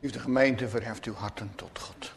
Liefde gemeente, verheft uw harten tot God.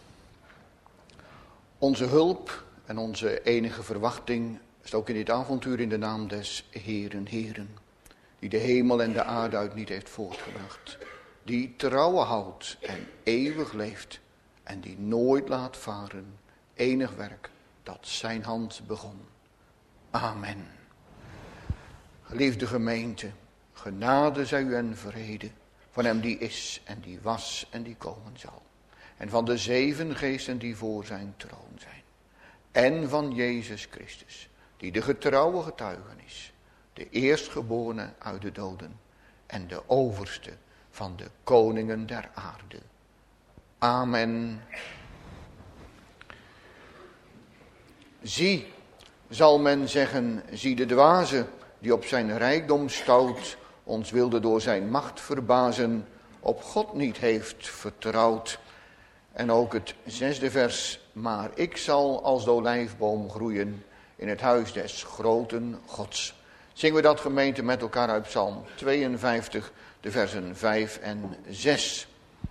Onze hulp en onze enige verwachting is ook in dit avontuur in de naam des Heeren, Heeren, die de hemel en de aarde uit niet heeft voortgebracht, die trouwen houdt en eeuwig leeft en die nooit laat varen enig werk dat zijn hand begon. Amen. Geliefde gemeente, genade zij u en vrede van hem die is en die was en die komen zal. En van de 7 geesten die voor zijn troon zijn. En van Jezus Christus, die de getrouwe getuige is, de eerstgeborene uit de doden en de overste van de koningen der aarde. Amen. Zie, zal men zeggen, zie de dwaze die op zijn rijkdom stout, ons wilde door zijn macht verbazen, op God niet heeft vertrouwd. En ook het 6e vers, maar ik zal als de olijfboom groeien in het huis des groten Gods. Zingen we dat gemeente met elkaar uit Psalm 52, de versen 5 en 6.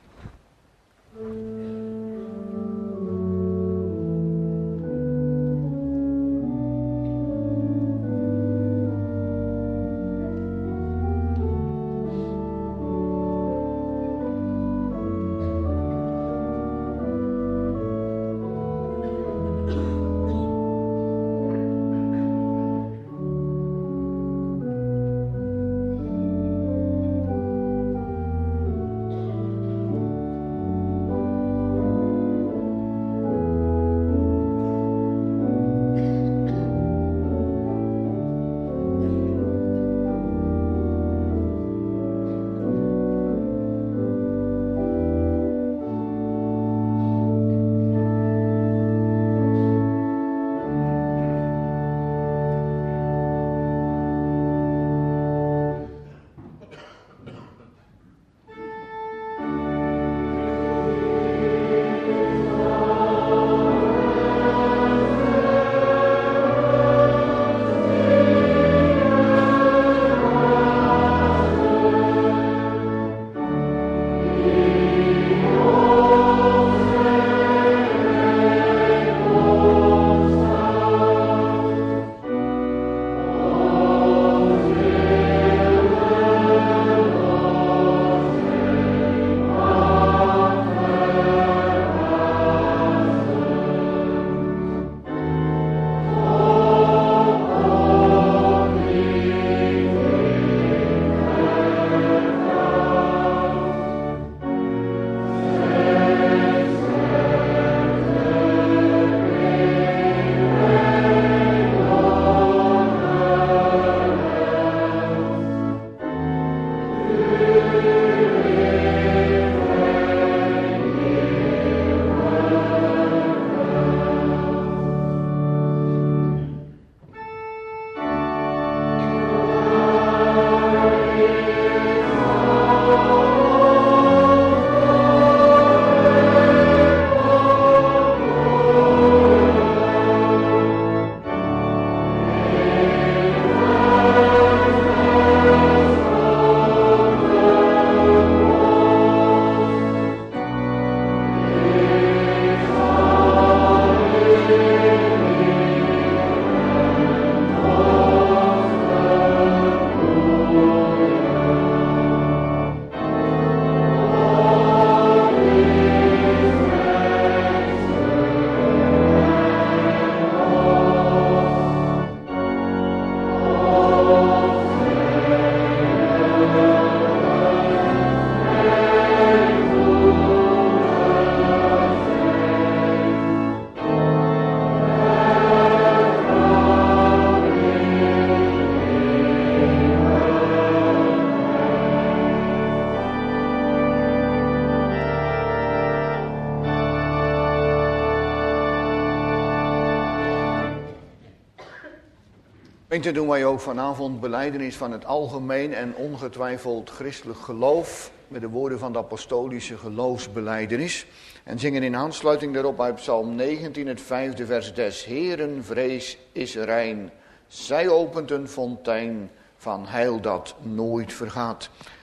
Gemeente, doen wij ook vanavond belijdenis van het algemeen en ongetwijfeld christelijk geloof met de woorden van de apostolische geloofsbelijdenis. En zingen in aansluiting daarop uit Psalm 19, het 5e vers. Des Heeren vrees is rein, zij opent een fontein van heil dat nooit vergaat.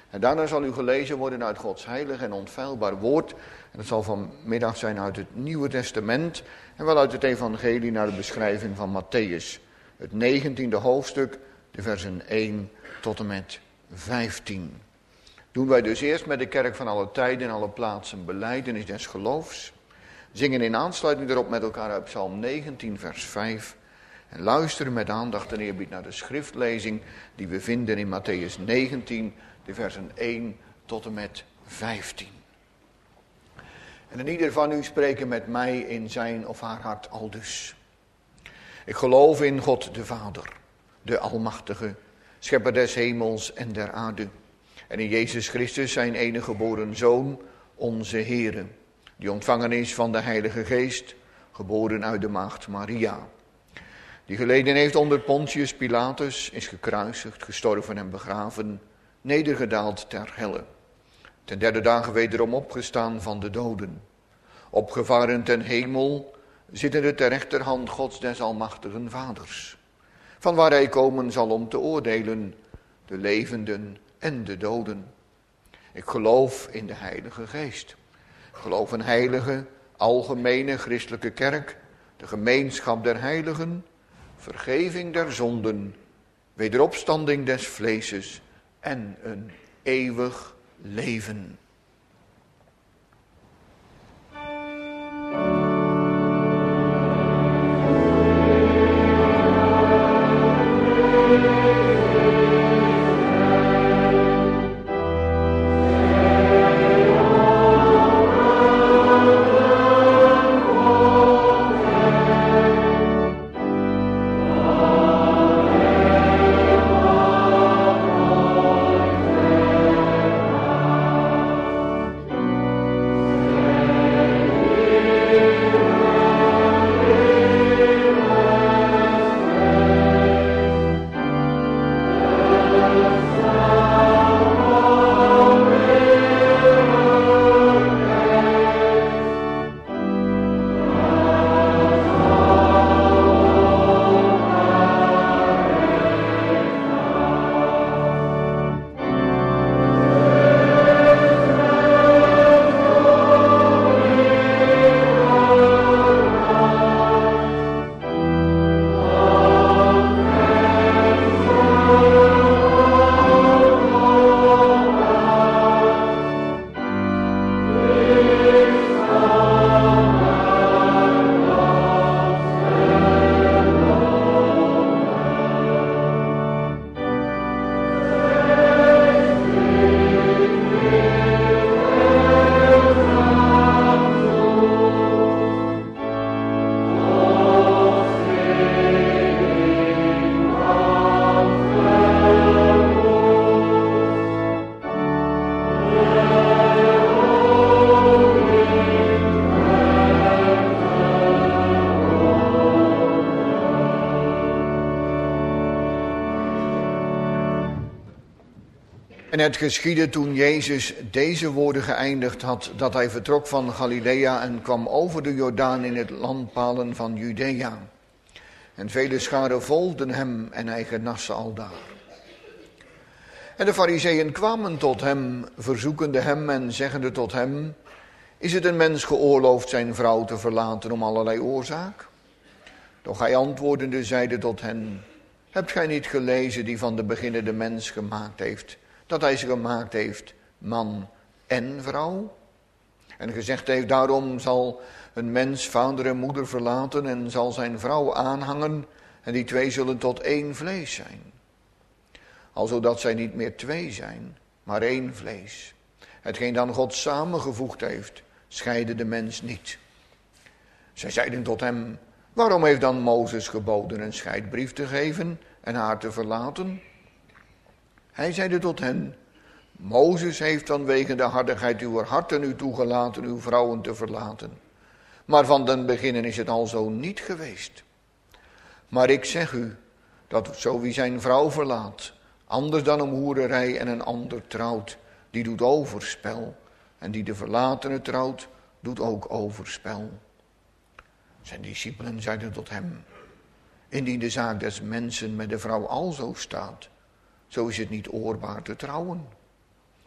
En daarna zal u gelezen worden uit Gods heilig en onfeilbaar woord. En dat zal vanmiddag zijn uit het Nieuwe Testament en wel uit het evangelie naar de beschrijving van Matthäus. Het 19e hoofdstuk, de versen 1 tot en met 15. Doen wij dus eerst met de kerk van alle tijden en alle plaatsen belijdenis des geloofs. Zingen in aansluiting erop met elkaar uit Psalm 19 vers 5. En luisteren met aandacht en eerbied naar de schriftlezing die we vinden in Matthäus 19, de versen 1 tot en met 15. En ieder van u spreken met mij in zijn of haar hart aldus. Ik geloof in God de Vader, de Almachtige, schepper des hemels en der aarde. En in Jezus Christus, zijn enige geboren Zoon, onze Heere, die ontvangen is van de Heilige Geest, geboren uit de maagd Maria. Die geleden heeft onder Pontius Pilatus, is gekruisigd, gestorven en begraven, nedergedaald ter helle. Ten derde dagen wederom opgestaan van de doden. Opgevaren ten hemel, zittende ter rechterhand Gods des almachtigen Vaders. Van waar hij komen zal om te oordelen, de levenden en de doden. Ik geloof in de Heilige Geest. Ik geloof een heilige, algemene christelijke kerk, de gemeenschap der heiligen, vergeving der zonden, wederopstanding des vleeses en een eeuwig leven. En het geschiedde toen Jezus deze woorden geëindigd had, dat hij vertrok van Galilea en kwam over de Jordaan in het landpalen van Judea. En vele scharen volgden hem en hij genas ze aldaar. En de Farizeeën kwamen tot hem, verzoekende hem en zeggende tot hem: is het een mens geoorloofd zijn vrouw te verlaten om allerlei oorzaak? Doch hij antwoordende zeide tot hen: hebt gij niet gelezen die van de beginnen de mens gemaakt heeft, dat hij ze gemaakt heeft, man en vrouw? En gezegd heeft: daarom zal een mens vader en moeder verlaten en zal zijn vrouw aanhangen, en die twee zullen tot één vlees zijn. Alzodat zij niet meer twee zijn, maar één vlees. Hetgeen dan God samengevoegd heeft, scheide de mens niet. Zij zeiden tot hem: waarom heeft dan Mozes geboden een scheidbrief te geven en haar te verlaten? Hij zeide tot hen: Mozes heeft vanwege de hardigheid uw harten u toegelaten uw vrouwen te verlaten. Maar van den beginnen is het al zo niet geweest. Maar ik zeg u, dat zo wie zijn vrouw verlaat, anders dan om hoererij en een ander trouwt, die doet overspel. En die de verlatene trouwt, doet ook overspel. Zijn discipelen zeiden tot hem: indien de zaak des mensen met de vrouw alzo staat, zo is het niet oorbaar te trouwen.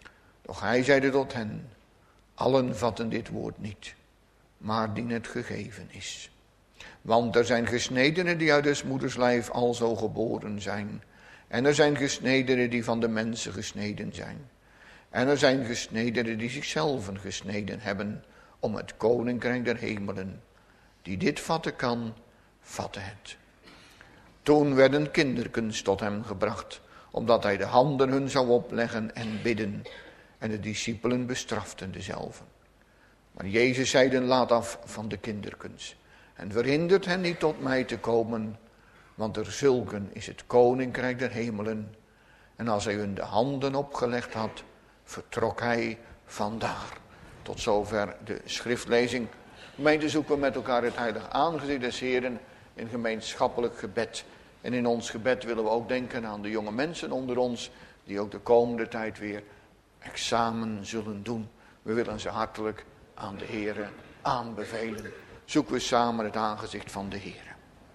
Doch hij zeide tot hen, allen vatten dit woord niet, maar dien het gegeven is. Want er zijn gesnedenen die uit des moeders lijf alzo geboren zijn. En er zijn gesnedenen die van de mensen gesneden zijn. En er zijn gesnedenen die zichzelf gesneden hebben om het koninkrijk der hemelen. Die dit vatten kan, vatte het. Toen werden kinderkens tot hem gebracht, omdat hij de handen hun zou opleggen en bidden. En de discipelen bestraften dezelve. Maar Jezus zeide, laat af van de kinderkens. En verhindert hen niet tot mij te komen, want er zulken is het koninkrijk der hemelen. En als hij hun de handen opgelegd had, vertrok hij vandaar. Tot zover de schriftlezing. Gemeente, zoeken we met elkaar het heilig aangezicht des Heren in gemeenschappelijk gebed. En in ons gebed willen we ook denken aan de jonge mensen onder ons, die ook de komende tijd weer examen zullen doen. We willen ze hartelijk aan de Heren aanbevelen. Zoeken we samen het aangezicht van de Heren.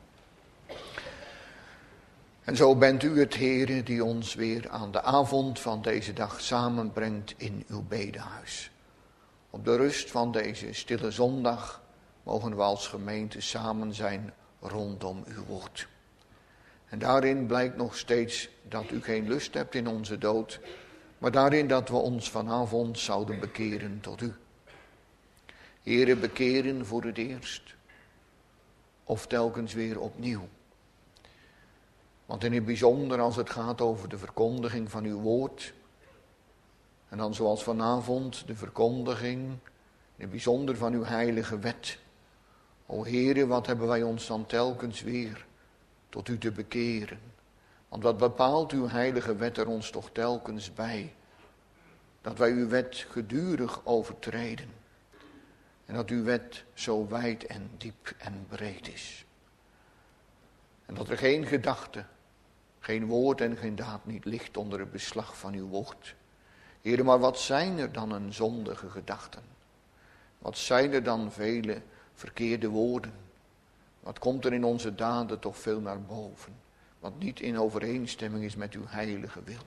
En zo bent u het Heere die ons weer aan de avond van deze dag samenbrengt in uw bedehuis. Op de rust van deze stille zondag mogen we als gemeente samen zijn rondom uw woord. En daarin blijkt nog steeds dat u geen lust hebt in onze dood, maar daarin dat we ons vanavond zouden bekeren tot u. Heere, bekeren voor het eerst, of telkens weer opnieuw. Want in het bijzonder als het gaat over de verkondiging van uw woord, en dan zoals vanavond de verkondiging, in het bijzonder van uw heilige wet. O Heere, wat hebben wij ons dan telkens weer tot u te bekeren. Want wat bepaalt uw heilige wet er ons toch telkens bij? Dat wij uw wet gedurig overtreden. En dat uw wet zo wijd en diep en breed is. En dat er geen gedachte, geen woord en geen daad niet ligt onder het beslag van uw woord. Heere, maar wat zijn er dan een zondige gedachten? Wat zijn er dan vele verkeerde woorden? Wat komt er in onze daden toch veel naar boven? Wat niet in overeenstemming is met uw heilige wil.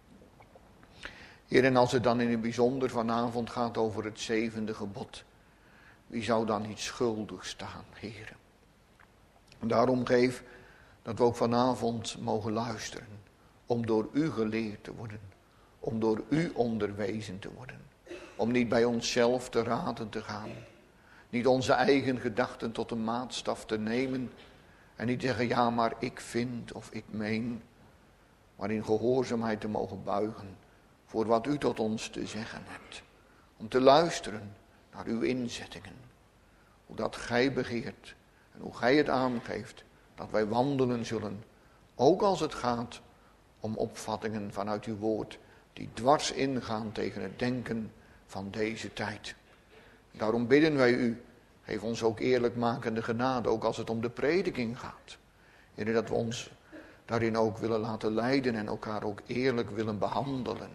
Heer, en als het dan in het bijzonder vanavond gaat over het 7e gebod. Wie zou dan niet schuldig staan, Heer? En daarom geef dat we ook vanavond mogen luisteren. Om door u geleerd te worden. Om door u onderwezen te worden. Om niet bij onszelf te raden te gaan. Niet onze eigen gedachten tot een maatstaf te nemen. En niet zeggen, ja maar ik vind of ik meen. Maar in gehoorzaamheid te mogen buigen. Voor wat u tot ons te zeggen hebt. Om te luisteren naar uw inzettingen. Hoe dat gij begeert. En hoe gij het aangeeft. Dat wij wandelen zullen. Ook als het gaat om opvattingen vanuit uw woord. Die dwars ingaan tegen het denken van deze tijd. Daarom bidden wij u. Geef ons ook eerlijkmakende genade. Ook als het om de prediking gaat. Heer, dat we ons daarin ook willen laten leiden. En elkaar ook eerlijk willen behandelen.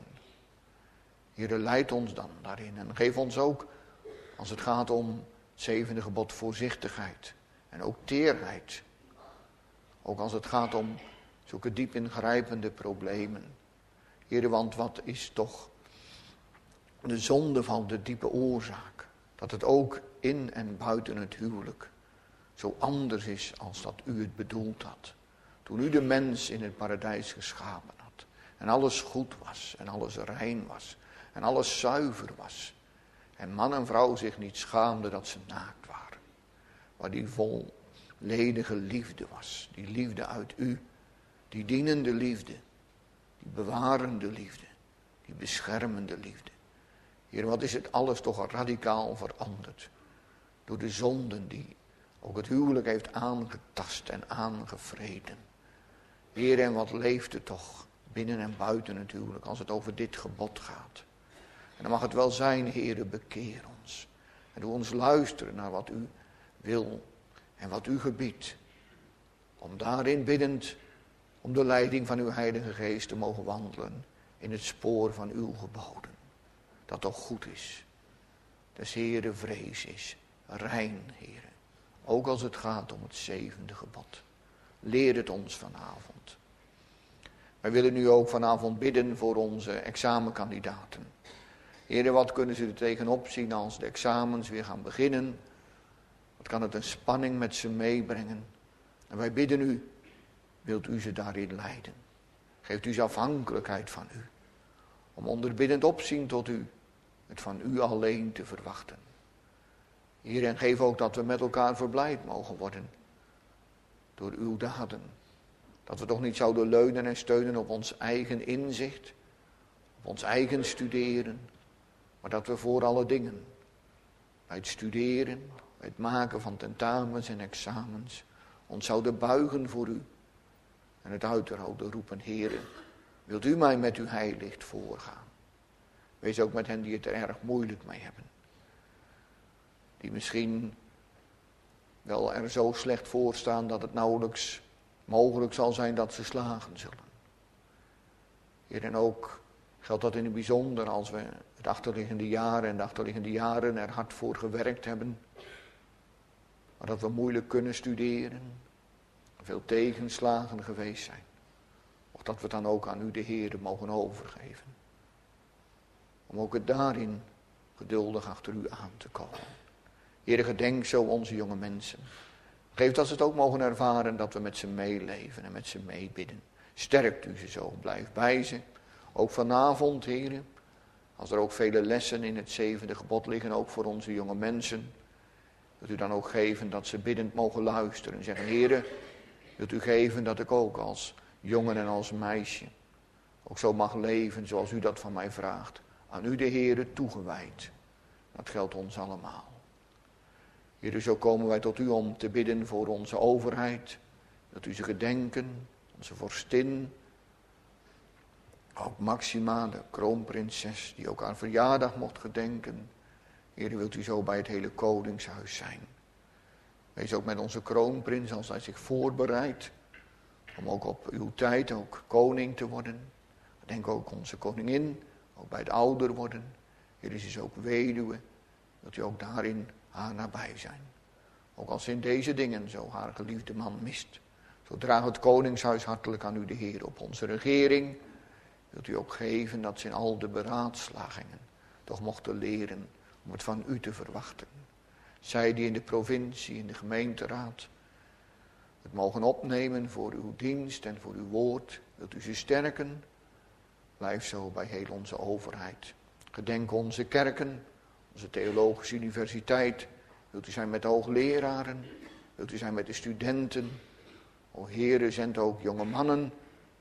Heer, leid ons dan daarin. En geef ons ook, als het gaat om het 7e gebod, voorzichtigheid. En ook teerheid. Ook als het gaat om zulke diep ingrijpende problemen. Heer, want wat is toch de zonde van de diepe oorzaak? Dat het ook in en buiten het huwelijk zo anders is als dat u het bedoeld had. Toen u de mens in het paradijs geschapen had. En alles goed was en alles rein was. En alles zuiver was. En man en vrouw zich niet schaamden dat ze naakt waren. Maar die volledige liefde was. Die liefde uit u. Die dienende liefde. Die bewarende liefde. Die beschermende liefde. Heer, wat is het alles toch radicaal veranderd. Door de zonden die ook het huwelijk heeft aangetast en aangevreden. Heer, en wat leeft het toch binnen en buiten het huwelijk als het over dit gebod gaat. En dan mag het wel zijn, Heere, bekeer ons. En doe ons luisteren naar wat u wil en wat u gebiedt. Om daarin biddend, om de leiding van uw Heilige Geest te mogen wandelen in het spoor van uw geboden. Dat toch goed is. Des Heere vrees is, rein, Heere. Ook als het gaat om het 7e gebod. Leer het ons vanavond. Wij willen nu ook vanavond bidden voor onze examenkandidaten. Heere, wat kunnen ze er tegenop zien als de examens weer gaan beginnen? Wat kan het een spanning met ze meebrengen? En wij bidden u, wilt u ze daarin leiden? Geeft u ze afhankelijkheid van u. Om onder biddend opzien tot u, het van u alleen te verwachten. Heer, en geef ook dat we met elkaar verblijd mogen worden. Door uw daden. Dat we toch niet zouden leunen en steunen op ons eigen inzicht. Op ons eigen studeren. Maar dat we voor alle dingen, bij het studeren, bij het maken van tentamens en examens, ons zouden buigen voor u. En het uithouden roepen, Heere, wilt u mij met uw heiligt voorgaan? Wees ook met hen die het er erg moeilijk mee hebben. Die misschien wel er zo slecht voor staan dat het nauwelijks mogelijk zal zijn dat ze slagen zullen. Heer, en ook geldt dat in het bijzonder als we het achterliggende jaren en de achterliggende jaren er hard voor gewerkt hebben. Maar dat we moeilijk kunnen studeren. Veel tegenslagen geweest zijn. Of dat we het dan ook aan u de Heere mogen overgeven. Om ook het daarin geduldig achter u aan te komen. Heere, gedenk zo onze jonge mensen. Geef dat ze het ook mogen ervaren dat we met ze meeleven en met ze meebidden. Sterkt u ze zo, blijf bij ze. Ook vanavond, Heere, als er ook vele lessen in het 7e gebod liggen, ook voor onze jonge mensen. Wilt u dan ook geven dat ze biddend mogen luisteren en zeggen, Heere, wilt u geven dat ik ook als jongen en als meisje ook zo mag leven zoals u dat van mij vraagt. Aan u de Heere toegewijd. Dat geldt ons allemaal. Heere, zo komen wij tot u om te bidden voor onze overheid. Dat u ze gedenken, onze vorstin. Ook Maxima, de kroonprinses, die ook haar verjaardag mocht gedenken. Heere, wilt u zo bij het hele koningshuis zijn. Wees ook met onze kroonprins als hij zich voorbereidt. Om ook op uw tijd ook koning te worden. Denk ook onze koningin, ook bij het ouder worden. Heere, ze is ook weduwe. Wilt u ook daarin haar nabij zijn. Ook als ze in deze dingen zo haar geliefde man mist. Zo draagt het koningshuis hartelijk aan u de Heer op onze regering. Wilt u ook geven dat ze in al de beraadslagingen toch mochten leren om het van u te verwachten. Zij die in de provincie, in de gemeenteraad het mogen opnemen voor uw dienst en voor uw woord. Wilt u ze sterken? Blijf zo bij heel onze overheid. Gedenk onze kerken, onze theologische universiteit. Wilt u zijn met de hoogleraren? Wilt u zijn met de studenten? O Heere, zend ook jonge mannen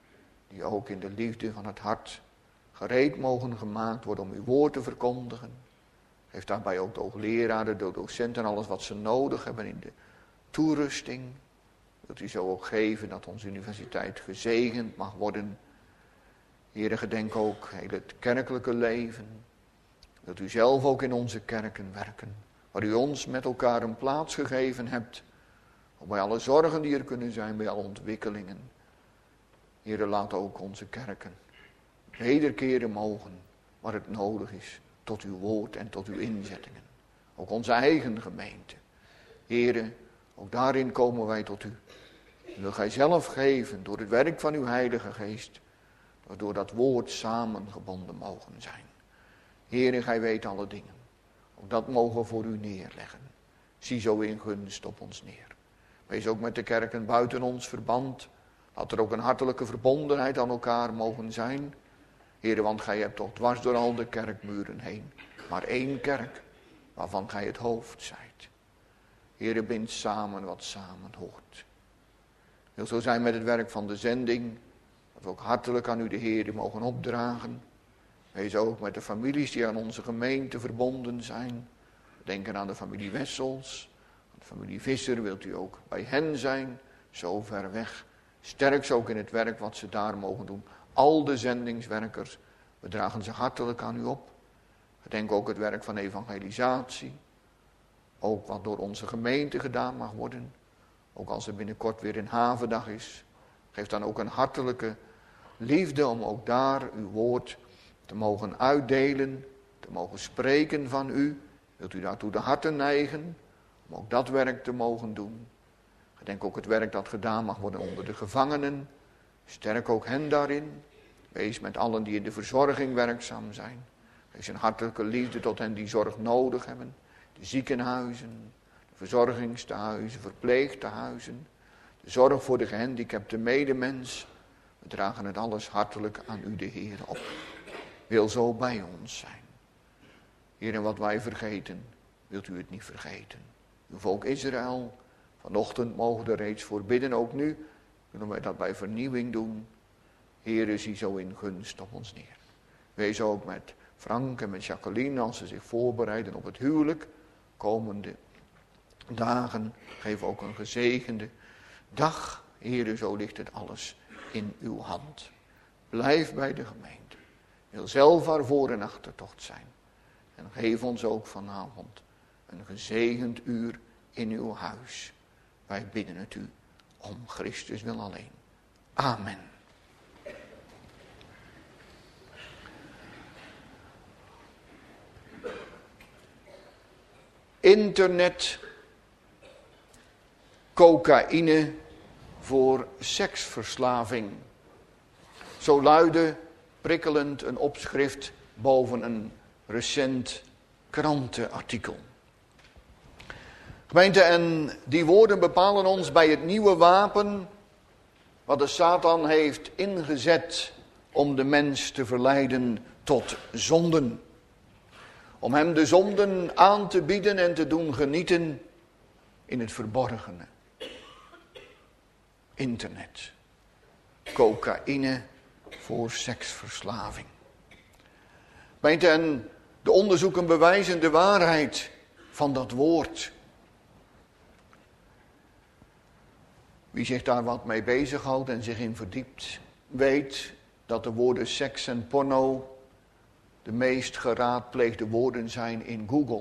die ook in de liefde van het hart gereed mogen gemaakt worden om uw woord te verkondigen. Geef daarbij ook de hoogleraren, de docenten en alles wat ze nodig hebben in de toerusting. Wilt u zo ook geven dat onze universiteit gezegend mag worden. Heere, gedenk ook heel het kerkelijke leven. Wilt u zelf ook in onze kerken werken. Waar u ons met elkaar een plaats gegeven hebt. Ook bij alle zorgen die er kunnen zijn, bij alle ontwikkelingen. Heere, laat ook onze kerken wederkeren mogen waar het nodig is. Tot uw woord en tot uw inzettingen. Ook onze eigen gemeente. Heere, ook daarin komen wij tot u. Wil gij zelf geven door het werk van uw Heilige Geest. Waardoor dat woord samengebonden mogen zijn. Heere, gij weet alle dingen. Ook dat mogen we voor u neerleggen. Zie zo in gunst op ons neer. Wees ook met de kerken buiten ons verband. Laat er ook een hartelijke verbondenheid aan elkaar mogen zijn. Heere, want gij hebt toch dwars door al de kerkmuren heen maar één kerk, waarvan gij het hoofd zijt. Heere, bind samen wat samen hoort. Wil zo zijn met het werk van de zending, dat we ook hartelijk aan u de Heere mogen opdragen. Wees ook met de families die aan onze gemeente verbonden zijn. Denken aan de familie Wessels, aan de familie Visser, wilt u ook bij hen zijn, zo ver weg. Sterk ze ook in het werk wat ze daar mogen doen. Al de zendingswerkers, we dragen ze hartelijk aan u op. Gedenk ook het werk van evangelisatie. Ook wat door onze gemeente gedaan mag worden. Ook als er binnenkort weer een havendag is. Geef dan ook een hartelijke liefde om ook daar uw woord te mogen uitdelen. Te mogen spreken van u. Wilt u daartoe de harten neigen. Om ook dat werk te mogen doen. Gedenk ook het werk dat gedaan mag worden onder de gevangenen. Sterk ook hen daarin. Wees met allen die in de verzorging werkzaam zijn. Geef een hartelijke liefde tot hen die zorg nodig hebben. De ziekenhuizen, de verzorgingstehuizen, verpleegtehuizen. De zorg voor de gehandicapte medemens. We dragen het alles hartelijk aan u de Heer op. Wil zo bij ons zijn. Heer, en wat wij vergeten, wilt u het niet vergeten. Uw volk Israël, vanochtend mogen we er reeds voor bidden. Ook nu kunnen wij dat bij vernieuwing doen. Heer, zie zo in gunst op ons neer. Wees ook met Frank en met Jacqueline als ze zich voorbereiden op het huwelijk. Komende dagen, geef ook een gezegende dag. Heer, zo ligt het alles in uw hand. Blijf bij de gemeente. Wil zelf haar voor- en achtertocht zijn. En geef ons ook vanavond een gezegend uur in uw huis. Wij bidden het u om Christus wil alleen. Amen. Internet, cocaïne voor seksverslaving. Zo luidde prikkelend een opschrift boven een recent krantenartikel. Gemeente, en die woorden bepalen ons bij het nieuwe wapen wat de Satan heeft ingezet om de mens te verleiden tot zonden. Om hem de zonden aan te bieden en te doen genieten in het verborgene. Internet. Cocaïne voor seksverslaving. Gemeente, en de onderzoeken bewijzen de waarheid van dat woord. Wie zich daar wat mee bezighoudt en zich in verdiept, weet dat de woorden seks en porno de meest geraadpleegde woorden zijn in Google.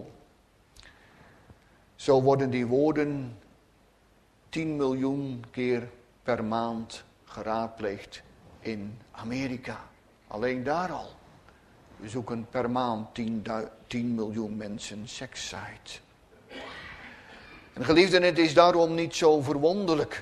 Zo worden die woorden 10 miljoen keer per maand geraadpleegd in Amerika. Alleen daar al. We zoeken per maand 10 miljoen mensen sekssite. En geliefden, het is daarom niet zo verwonderlijk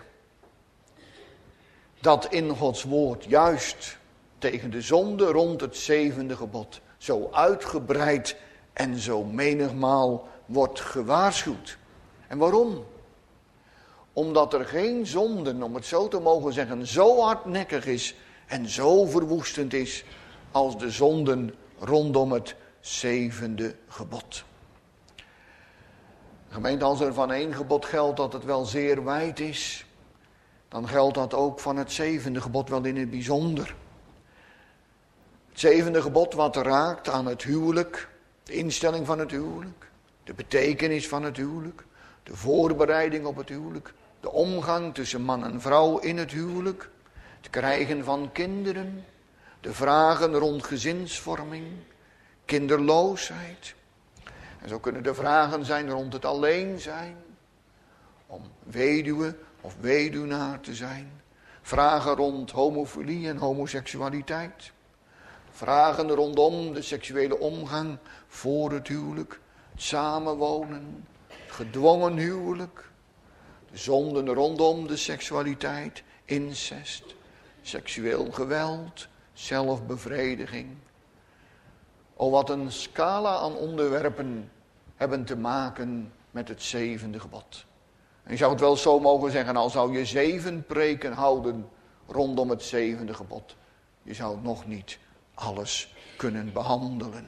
dat in Gods woord juist tegen de zonde rond het 7e gebod zo uitgebreid en zo menigmaal wordt gewaarschuwd. En waarom? Omdat er geen zonde, om het zo te mogen zeggen, zo hardnekkig is en zo verwoestend is als de zonden rondom het 7e gebod. Gemeente, als er van één gebod geldt dat het wel zeer wijd is, dan geldt dat ook van het 7e gebod wel in het bijzonder. Het 7e gebod wat raakt aan het huwelijk, de instelling van het huwelijk, de betekenis van het huwelijk, de voorbereiding op het huwelijk, de omgang tussen man en vrouw in het huwelijk, het krijgen van kinderen, de vragen rond gezinsvorming, kinderloosheid. En zo kunnen de vragen zijn rond het alleen zijn, om weduwe of weduwnaar te zijn. Vragen rond homofilie en homoseksualiteit. Vragen rondom de seksuele omgang voor het huwelijk, het samenwonen, het gedwongen huwelijk. De zonden rondom de seksualiteit, incest, seksueel geweld, zelfbevrediging. O, wat een scala aan onderwerpen hebben te maken met het 7e gebod. En je zou het wel zo mogen zeggen, al zou je 7 preken houden rondom het 7e gebod. Je zou nog niet alles kunnen behandelen.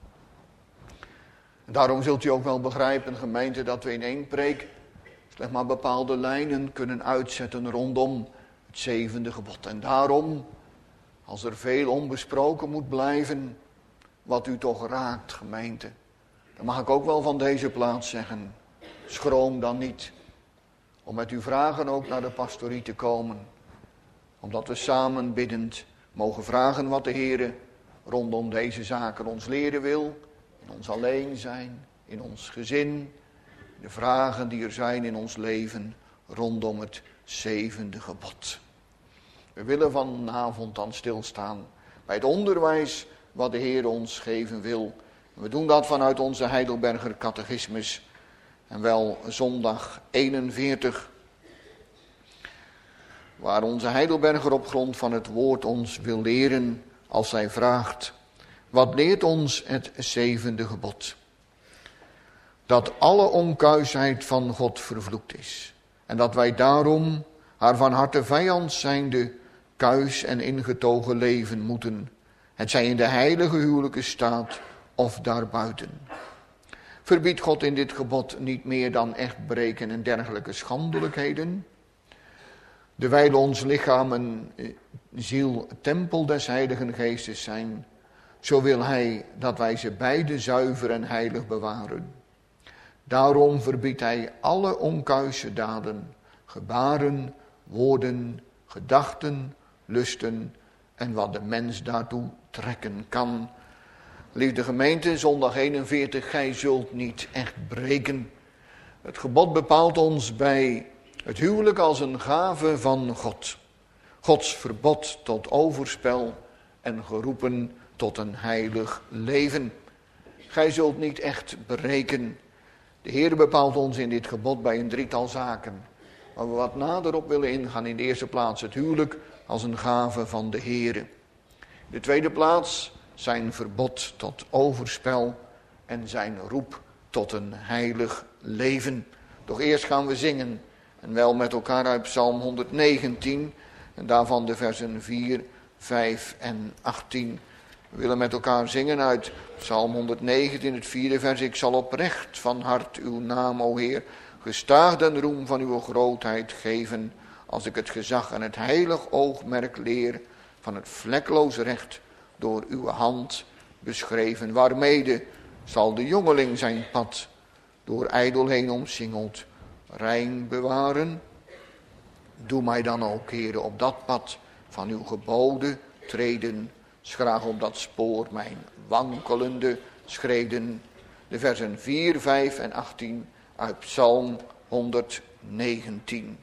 En daarom zult u ook wel begrijpen, gemeente, dat we in 1 preek slechts maar bepaalde lijnen kunnen uitzetten rondom het 7e gebod. En daarom, als er veel onbesproken moet blijven, wat u toch raakt, gemeente, dan mag ik ook wel van deze plaats zeggen, schroom dan niet om met uw vragen ook naar de pastorie te komen. Omdat we samen biddend mogen vragen wat de Heere rondom deze zaken ons leren wil. In ons alleen zijn, in ons gezin. De vragen die er zijn in ons leven rondom het 7e gebod. We willen vanavond dan stilstaan bij het onderwijs wat de Heer ons geven wil. We doen dat vanuit onze Heidelberger catechismus. En wel zondag 41. Waar onze Heidelberger op grond van het woord ons wil leren als hij vraagt: Wat leert ons het 7e gebod? Dat alle onkuisheid van God vervloekt is. En dat wij daarom haar van harte vijand zijnde kuis en ingetogen leven moeten. Het zij in de heilige huwelijke staat of daarbuiten. Verbiedt God in dit gebod niet meer dan echtbreken en dergelijke schandelijkheden? Dewijl ons lichaam en ziel tempel des Heiligen Geestes zijn, zo wil hij dat wij ze beide zuiver en heilig bewaren. Daarom verbiedt hij alle onkuise daden, gebaren, woorden, gedachten, lusten en wat de mens daartoe trekken kan. Lieve gemeente, zondag 41, gij zult niet echt breken. Het gebod bepaalt ons bij het huwelijk als een gave van God. Gods verbod tot overspel en geroepen tot een heilig leven. Gij zult niet echt breken. De Heer bepaalt ons in dit gebod bij een drietal zaken. Waar we wat nader op willen ingaan. In de eerste plaats het huwelijk als een gave van de Heer. In de tweede plaats zijn verbod tot overspel en zijn roep tot een heilig leven. Doch eerst gaan we zingen. En wel met elkaar uit Psalm 119. En daarvan de versen 4, 5 en 18. We willen met elkaar zingen uit Psalm 119, het 4e vers. Ik zal oprecht van hart uw naam, o Heer, gestaag den roem van uw grootheid geven, als ik het gezag en het heilig oogmerk leer van het vlekloos recht door uw hand beschreven. Waarmede zal de jongeling zijn pad door ijdel heen omsingeld rein bewaren? Doe mij dan ook, Heere, op dat pad van uw geboden treden, schraag op dat spoor mijn wankelende schreden. De versen 4, 5 en 18 uit Psalm 119.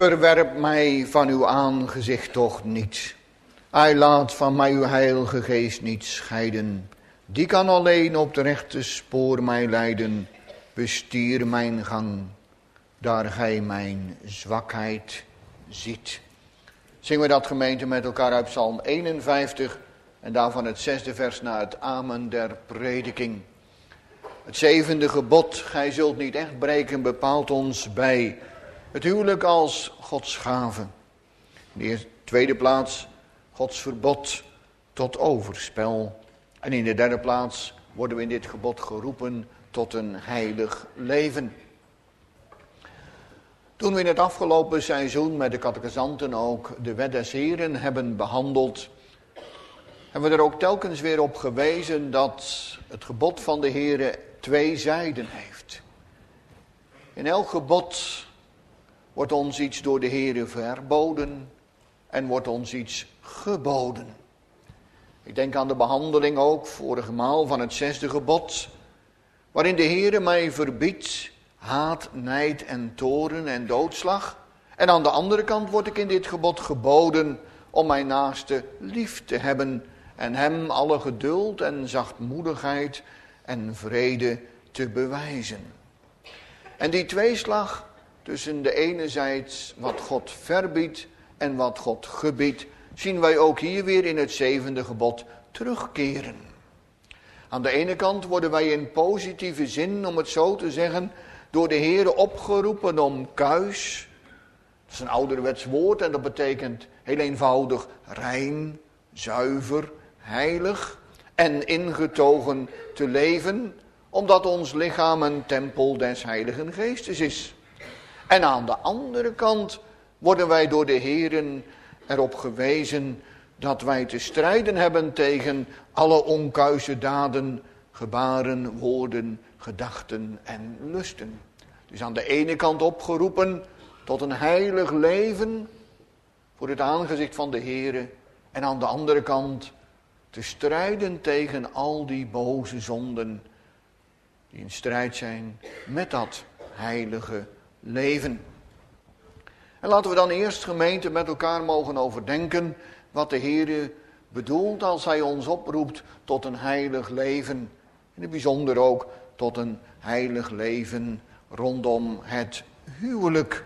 Verwerp mij van uw aangezicht toch niet. Hij laat van mij uw heilige geest niet scheiden. Die kan alleen op de rechte spoor mij leiden. Bestier mijn gang, daar gij mijn zwakheid ziet. Zingen we dat, gemeente, met elkaar uit Psalm 51 en daarvan het 6e vers naar het amen der prediking. Het 7e gebod, gij zult niet echt breken, bepaalt ons bij het huwelijk als Gods gave. In de tweede plaats Gods verbod tot overspel. En in de derde plaats worden we in dit gebod geroepen tot een heilig leven. Toen we in het afgelopen seizoen met de catechisanten ook de wet des Heren hebben behandeld, hebben we er ook telkens weer op gewezen dat het gebod van de Heren twee zijden heeft. In elk gebod wordt ons iets door de Heren verboden en wordt ons iets geboden. Ik denk aan de behandeling ook vorige maal van het 6e gebod, waarin de Heere mij verbiedt haat, nijd en toorn en doodslag. En aan de andere kant word ik in dit gebod geboden om mijn naaste lief te hebben en hem alle geduld en zachtmoedigheid en vrede te bewijzen. En die tweeslag tussen de enerzijds wat God verbiedt en wat God gebiedt, zien wij ook hier weer in het 7e gebod terugkeren. Aan de ene kant worden wij in positieve zin, om het zo te zeggen, door de Heere opgeroepen om kuis. Dat is een ouderwets woord en dat betekent heel eenvoudig rein, zuiver, heilig en ingetogen te leven, omdat ons lichaam een tempel des Heiligen Geestes is. En aan de andere kant worden wij door de Heeren erop gewezen dat wij te strijden hebben tegen alle onkuise daden, gebaren, woorden, gedachten en lusten. Dus aan de ene kant opgeroepen tot een heilig leven voor het aangezicht van de Heere, en aan de andere kant te strijden tegen al die boze zonden die in strijd zijn met dat heilige leven. En laten we dan eerst, gemeente, met elkaar mogen overdenken wat de Heere bedoelt als hij ons oproept tot een heilig leven. In het bijzonder ook tot een heilig leven rondom het huwelijk.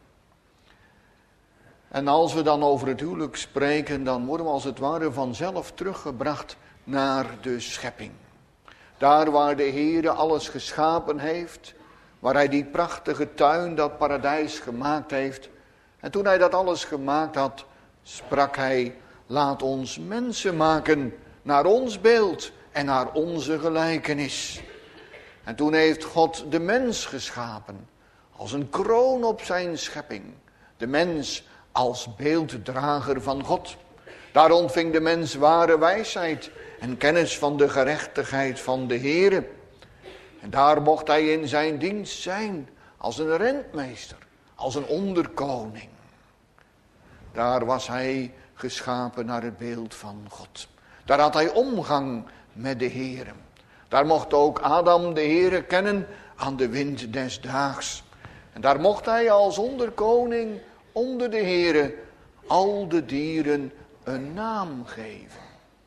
En als we dan over het huwelijk spreken, dan worden we als het ware vanzelf teruggebracht naar de schepping. Daar waar de Heere alles geschapen heeft, waar hij die prachtige tuin, dat paradijs gemaakt heeft. En toen hij dat alles gemaakt had, sprak hij: laat ons mensen maken naar ons beeld en naar onze gelijkenis. En toen heeft God de mens geschapen als een kroon op zijn schepping. De mens als beelddrager van God. Daar ontving de mens ware wijsheid en kennis van de gerechtigheid van de Heere. En daar mocht hij in zijn dienst zijn als een rentmeester, als een onderkoning. Daar was hij geschapen naar het beeld van God. Daar had hij omgang met de Heere. Daar mocht ook Adam de Heere kennen aan de wind des daags. En daar mocht hij als onderkoning onder de Heere al de dieren een naam geven.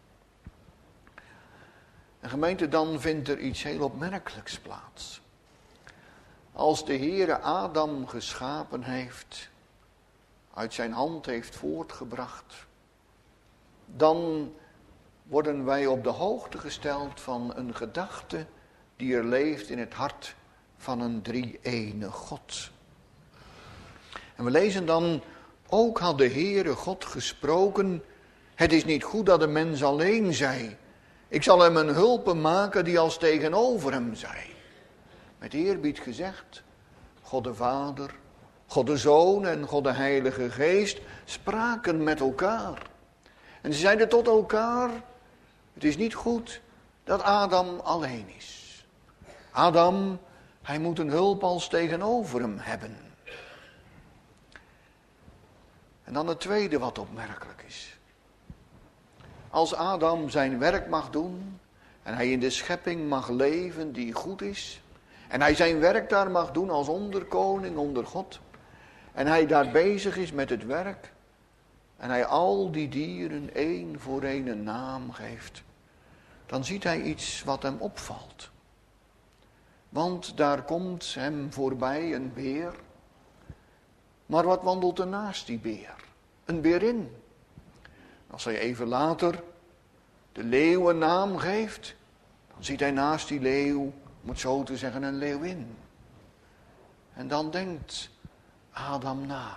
En gemeente, dan vindt er iets heel opmerkelijks plaats. Als de Heere Adam geschapen heeft, uit zijn hand heeft voortgebracht, dan worden wij op de hoogte gesteld van een gedachte die er leeft in het hart van een drie-ene God. En we lezen dan: ook had de Heere God gesproken, het is niet goed dat de mens alleen zij. Ik zal hem een hulpe maken die als tegenover hem zij. Met eerbied gezegd, God de Vader, God de Zoon en God de Heilige Geest spraken met elkaar. En ze zeiden tot elkaar: het is niet goed dat Adam alleen is. Adam, hij moet een hulp als tegenover hem hebben. En dan het tweede wat opmerkelijk is. Als Adam zijn werk mag doen en hij in de schepping mag leven die goed is, en hij zijn werk daar mag doen als onderkoning onder God, en hij daar bezig is met het werk en hij al die dieren één voor één een naam geeft, dan ziet hij iets wat hem opvalt. Want daar komt hem voorbij een beer. Maar wat wandelt er naast die beer? Een berin. Als hij even later de leeuw een naam geeft, dan ziet hij naast die leeuw, om het zo te zeggen, een leeuwin. En dan denkt Adam na.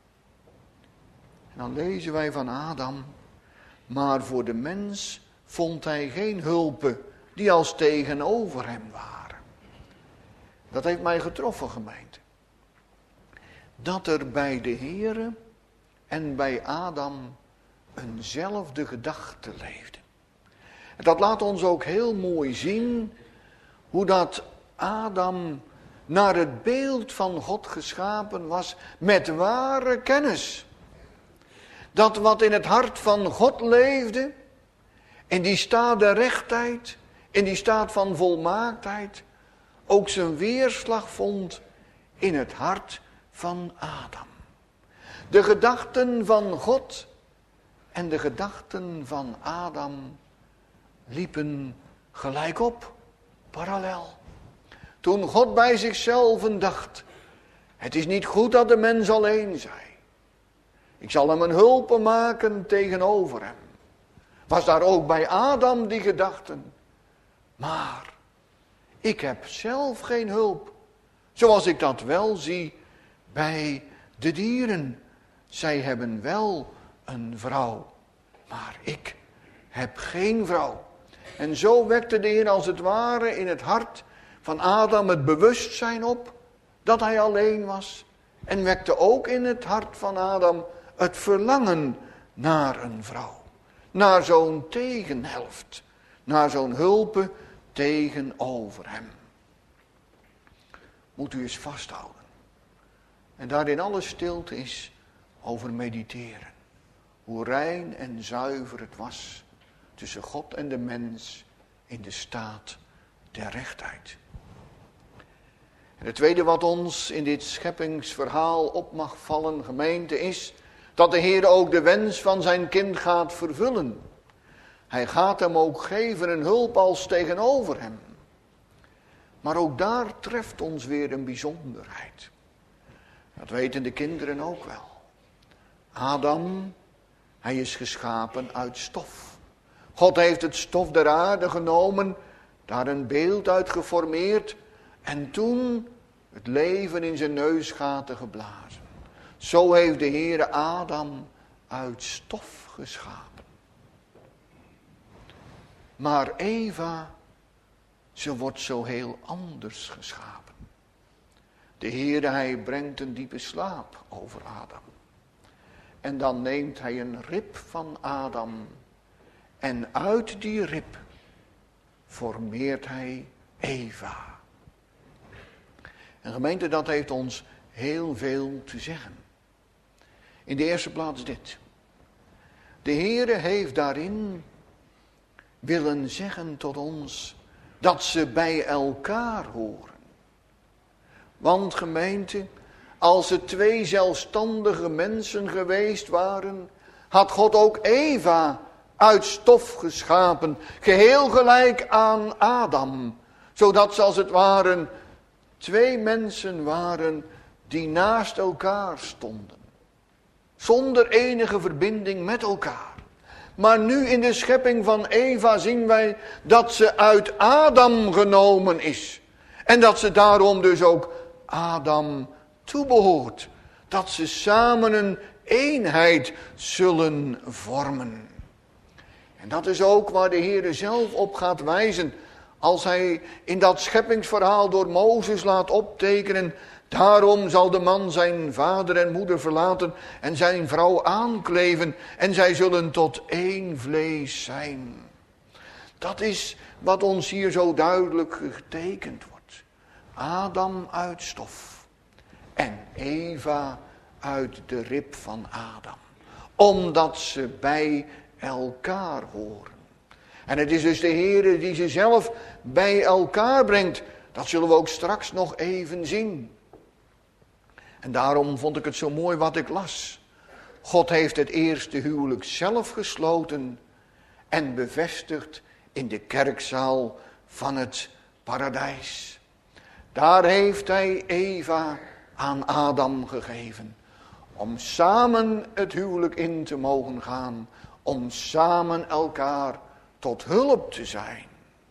En dan lezen wij van Adam, maar voor de mens vond hij geen hulpen die als tegenover hem waren. Dat heeft mij getroffen, gemeente. Dat er bij de Heere en bij Adam eenzelfde gedachte leefde. En dat laat ons ook heel mooi zien hoe dat Adam naar het beeld van God geschapen was met ware kennis. Dat wat in het hart van God leefde, in die staat der rechtheid, in die staat van volmaaktheid, ook zijn weerslag vond in het hart van Adam. De gedachten van God en de gedachten van Adam liepen gelijk op, parallel. Toen God bij zichzelf dacht, het is niet goed dat de mens alleen zij. Ik zal hem een hulp maken tegenover hem. Was daar ook bij Adam die gedachten. Maar ik heb zelf geen hulp. Zoals ik dat wel zie bij de dieren. Zij hebben wel een vrouw. Maar ik heb geen vrouw. En zo wekte de Heer als het ware in het hart van Adam het bewustzijn op dat hij alleen was. En wekte ook in het hart van Adam het verlangen naar een vrouw. Naar zo'n tegenhelft. Naar zo'n hulpe tegenover hem. Moet u eens vasthouden. En daar in alle stilte is over mediteren. Hoe rein en zuiver het was tussen God en de mens in de staat der rechtheid. En het tweede wat ons in dit scheppingsverhaal op mag vallen, gemeente, is dat de Heer ook de wens van zijn kind gaat vervullen. Hij gaat hem ook geven een hulp als tegenover hem. Maar ook daar treft ons weer een bijzonderheid. Dat weten de kinderen ook wel. Adam, hij is geschapen uit stof. God heeft het stof der aarde genomen, daar een beeld uit geformeerd en toen het leven in zijn neusgaten geblazen. Zo heeft de Heere Adam uit stof geschapen. Maar Eva, ze wordt zo heel anders geschapen. De Heere, hij brengt een diepe slaap over Adam. En dan neemt hij een rib van Adam. En uit die rib formeert hij Eva. En gemeente, dat heeft ons heel veel te zeggen. In de eerste plaats dit. De Heere heeft daarin willen zeggen tot ons dat ze bij elkaar horen. Want gemeente, als het twee zelfstandige mensen geweest waren, had God ook Eva uit stof geschapen, geheel gelijk aan Adam, zodat ze als het ware twee mensen waren die naast elkaar stonden, zonder enige verbinding met elkaar. Maar nu in de schepping van Eva zien wij dat ze uit Adam genomen is. En dat ze daarom dus ook Adam toebehoort. Dat ze samen een eenheid zullen vormen. En dat is ook waar de Heer zelf op gaat wijzen. Als hij in dat scheppingsverhaal door Mozes laat optekenen. Daarom zal de man zijn vader en moeder verlaten en zijn vrouw aankleven. En zij zullen tot één vlees zijn. Dat is wat ons hier zo duidelijk getekend wordt. Adam uit stof. En Eva uit de rib van Adam. Omdat ze bij elkaar horen. En het is dus de Heer die ze zelf bij elkaar brengt. Dat zullen we ook straks nog even zien. En daarom vond ik het zo mooi wat ik las. God heeft het eerste huwelijk zelf gesloten en bevestigd in de kerkzaal van het paradijs. Daar heeft hij Eva aan Adam gegeven. Om samen het huwelijk in te mogen gaan. Om samen elkaar tot hulp te zijn.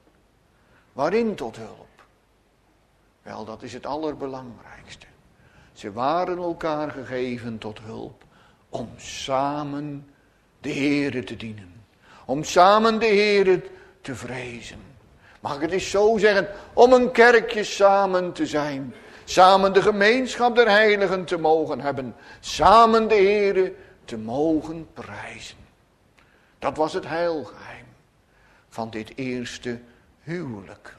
Waarin tot hulp? Wel, dat is het allerbelangrijkste. Ze waren elkaar gegeven tot hulp. Om samen de Heere te dienen. Om samen de Heere te vrezen. Mag ik het eens zo zeggen? Om een kerkje samen te zijn. Samen de gemeenschap der heiligen te mogen hebben. Samen de Heere te mogen prijzen. Dat was het heilgeheim van dit eerste huwelijk.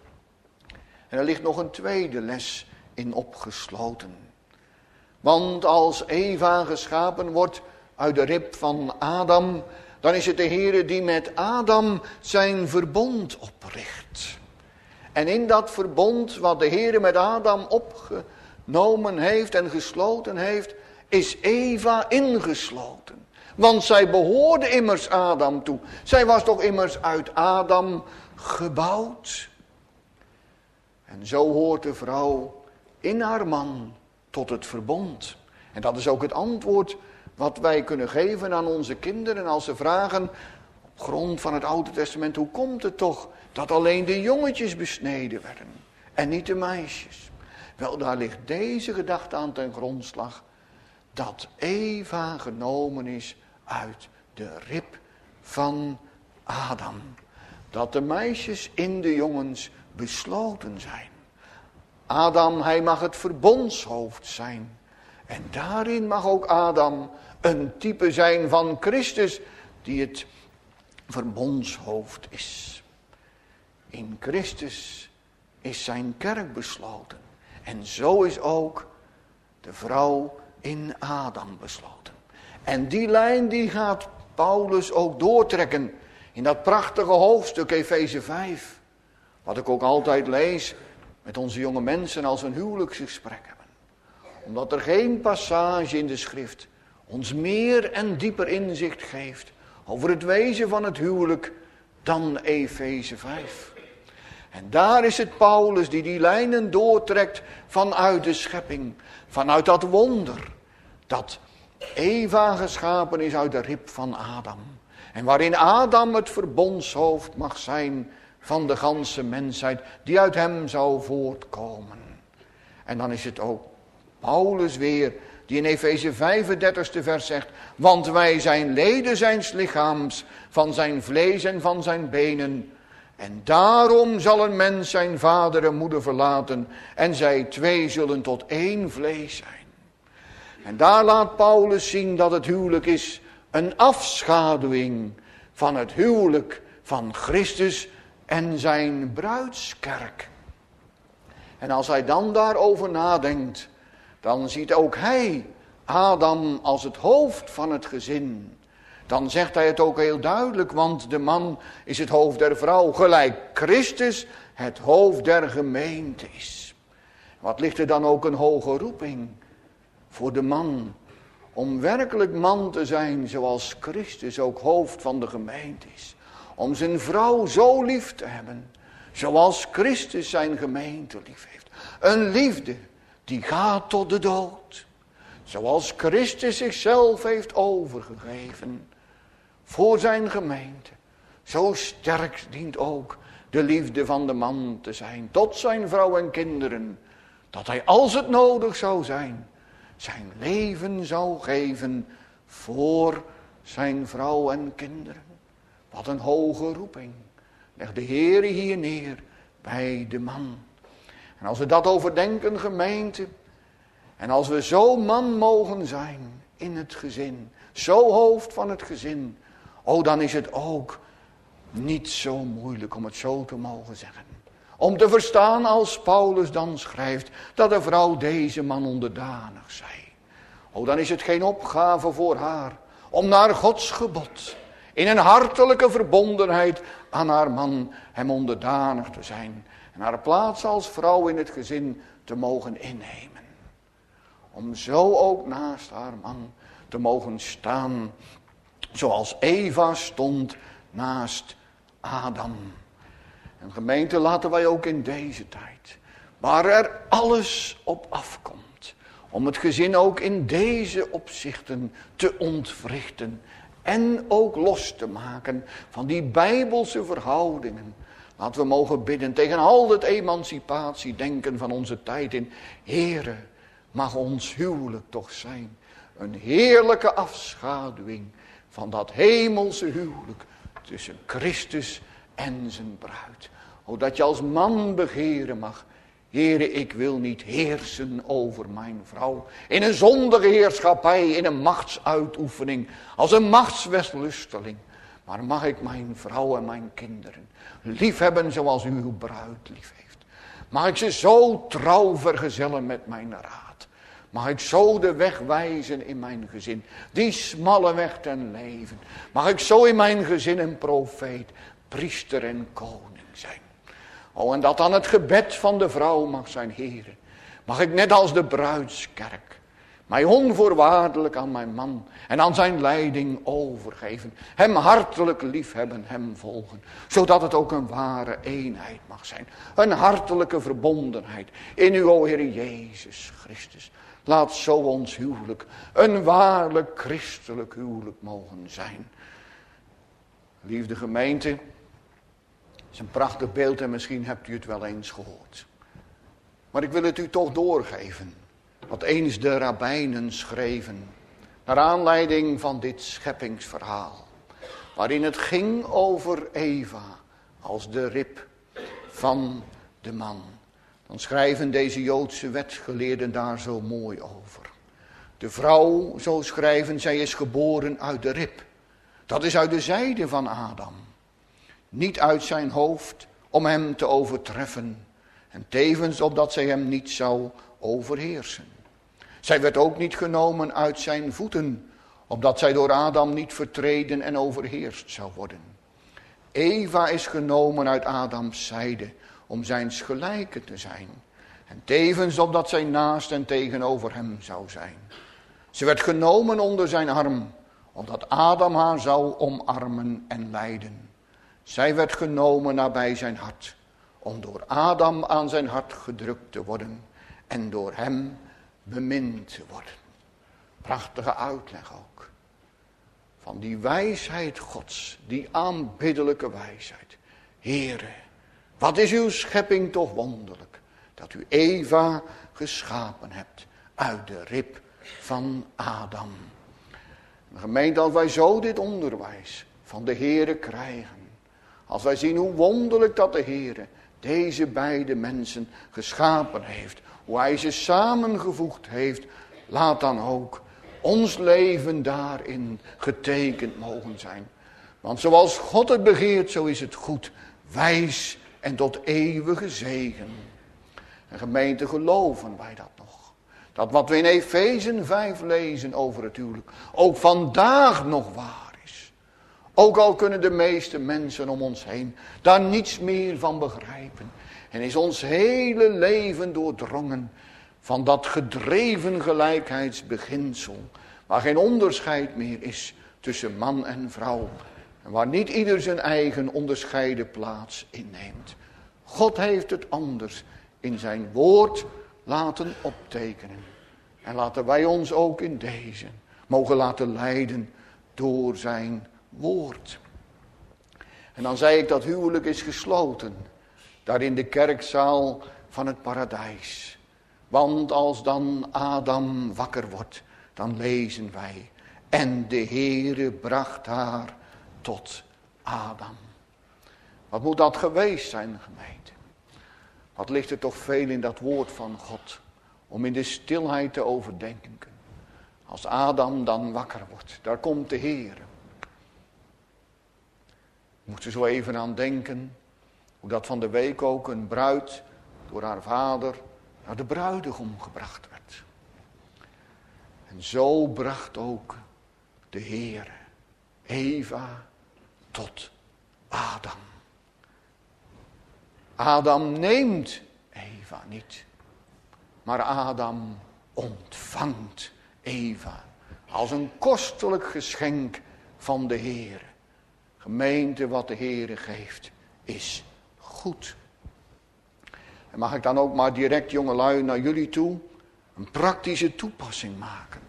En er ligt nog een tweede les in opgesloten. Want als Eva geschapen wordt uit de rib van Adam, dan is het de Heere die met Adam zijn verbond opricht. En in dat verbond wat de Heere met Adam opgenomen heeft en gesloten heeft, is Eva ingesloten. Want zij behoorde immers Adam toe. Zij was toch immers uit Adam gebouwd. En zo hoort de vrouw in haar man tot het verbond. En dat is ook het antwoord wat wij kunnen geven aan onze kinderen als ze vragen op grond van het Oude Testament: hoe komt het toch dat alleen de jongetjes besneden werden en niet de meisjes? Wel, daar ligt deze gedachte aan ten grondslag, dat Eva genomen is uit de rib van Adam. Dat de meisjes in de jongens besloten zijn. Adam, hij mag het verbondshoofd zijn. En daarin mag ook Adam een type zijn van Christus, die het verbondshoofd is. In Christus is zijn kerk besloten. En zo is ook de vrouw in Adam besloten. En die lijn die gaat Paulus ook doortrekken in dat prachtige hoofdstuk Efeze 5. Wat ik ook altijd lees met onze jonge mensen als we een huwelijksgesprek hebben. Omdat er geen passage in de schrift ons meer en dieper inzicht geeft over het wezen van het huwelijk dan Efeze 5. En daar is het Paulus die lijnen doortrekt vanuit de schepping, vanuit dat wonder dat Eva geschapen is uit de rib van Adam. En waarin Adam het verbondshoofd mag zijn van de ganse mensheid die uit hem zou voortkomen. En dan is het ook Paulus weer die in Efeze 35e vers zegt: want wij zijn leden zijns lichaams, van zijn vlees en van zijn benen. En daarom zal een mens zijn vader en moeder verlaten en zij twee zullen tot één vlees zijn. En daar laat Paulus zien dat het huwelijk is een afschaduwing van het huwelijk van Christus en zijn bruidskerk. En als hij dan daarover nadenkt, dan ziet ook hij Adam als het hoofd van het gezin. Dan zegt hij het ook heel duidelijk, want de man is het hoofd der vrouw, gelijk Christus het hoofd der gemeente is. Wat ligt er dan ook een hoge roeping voor de man, om werkelijk man te zijn zoals Christus ook hoofd van de gemeente is. Om zijn vrouw zo lief te hebben, zoals Christus zijn gemeente lief heeft. Een liefde die gaat tot de dood. Zoals Christus zichzelf heeft overgegeven voor zijn gemeente. Zo sterk dient ook de liefde van de man te zijn tot zijn vrouw en kinderen. Dat hij, als het nodig zou zijn, zijn leven zou geven voor zijn vrouw en kinderen. Wat een hoge roeping. Leg de Heere hier neer bij de man. En als we dat overdenken, gemeente, en als we zo man mogen zijn in het gezin, zo hoofd van het gezin, dan is het ook niet zo moeilijk om het zo te mogen zeggen. Om te verstaan als Paulus dan schrijft dat de vrouw deze man onderdanig zij. Dan is het geen opgave voor haar om naar Gods gebod in een hartelijke verbondenheid aan haar man hem onderdanig te zijn. En haar plaats als vrouw in het gezin te mogen innemen. om zo ook naast haar man te mogen staan, zoals Eva stond naast Adam. En gemeente, laten wij ook in deze tijd, waar er alles op afkomt, om het gezin ook in deze opzichten te ontwrichten en ook los te maken van die bijbelse verhoudingen. Laten we mogen bidden tegen al het emancipatiedenken van onze tijd in. Heere, mag ons huwelijk toch zijn een heerlijke afschaduwing van dat hemelse huwelijk tussen Christus en zijn bruid. O, dat je als man begeren mag. Heere, ik wil niet heersen over mijn vrouw. In een zondige heerschappij, in een machtsuitoefening. Als een machtswestlusteling. Maar mag ik mijn vrouw en mijn kinderen liefhebben zoals u uw bruid lief heeft. Mag ik ze zo trouw vergezellen met mijn raad. Mag ik zo de weg wijzen in mijn gezin. Die smalle weg ten leven. Mag ik zo in mijn gezin een profeet, priester en koning zijn. O, en dat dan het gebed van de vrouw mag zijn, Heere. Mag ik net als de bruidskerk mij onvoorwaardelijk aan mijn man en aan zijn leiding overgeven. Hem hartelijk liefhebben, hem volgen. Zodat het ook een ware eenheid mag zijn. Een hartelijke verbondenheid in uw, o Heer Jezus Christus. Laat zo ons huwelijk een waarlijk christelijk huwelijk mogen zijn. Liefde gemeente, het is een prachtig beeld en misschien hebt u het wel eens gehoord. Maar ik wil het u toch doorgeven. Wat eens de rabbijnen schreven, naar aanleiding van dit scheppingsverhaal. Waarin het ging over Eva als de rib van de man. Dan schrijven deze Joodse wetgeleerden daar zo mooi over. De vrouw, zo schrijven, zij is geboren uit de rib. Dat is uit de zijde van Adam. Niet uit zijn hoofd om hem te overtreffen. En tevens opdat zij hem niet zou overheersen. Zij werd ook niet genomen uit zijn voeten, opdat zij door Adam niet vertreden en overheerst zou worden. Eva is genomen uit Adams zijde, om zijns gelijke te zijn. En tevens opdat zij naast en tegenover hem zou zijn. Ze werd genomen onder zijn arm, opdat Adam haar zou omarmen en leiden. Zij werd genomen nabij zijn hart, om door Adam aan zijn hart gedrukt te worden en door hem bemind te worden. Prachtige uitleg ook. Van die wijsheid Gods, die aanbiddelijke wijsheid. Heere, wat is uw schepping toch wonderlijk, dat u Eva geschapen hebt uit de rib van Adam. Gemeente, als wij zo dit onderwijs van de Heere krijgen, als wij zien hoe wonderlijk dat de Heere deze beide mensen geschapen heeft, hoe hij ze samengevoegd heeft, laat dan ook ons leven daarin getekend mogen zijn. Want zoals God het begeert, zo is het goed, wijs en tot eeuwige zegen. En gemeente, geloven wij dat nog? Dat wat we in Efezen 5 lezen over het huwelijk, ook vandaag nog waar is. Ook al kunnen de meeste mensen om ons heen daar niets meer van begrijpen. En is ons hele leven doordrongen van dat gedreven gelijkheidsbeginsel. Waar geen onderscheid meer is tussen man en vrouw. En waar niet ieder zijn eigen onderscheiden plaats inneemt. God heeft het anders in zijn woord laten optekenen. En laten wij ons ook in deze mogen laten leiden door zijn woord. En dan zei ik dat huwelijk is gesloten. Daar in de kerkzaal van het paradijs. Want als dan Adam wakker wordt, dan lezen wij. En de Heere bracht haar tot Adam. Wat moet dat geweest zijn, gemeente? Wat ligt er toch veel in dat woord van God. Om in de stilheid te overdenken. Als Adam dan wakker wordt, daar komt de Heere. Ik moest er zo even aan denken. Hoe dat van de week ook een bruid door haar vader naar de bruidegom gebracht werd. En zo bracht ook de Heere Eva tot Adam. Adam neemt Eva niet, maar Adam ontvangt Eva als een kostelijk geschenk van de Heere. Gemeente, wat de Heere geeft, is goed. En mag ik dan ook maar direct, jongelui, naar jullie toe een praktische toepassing maken.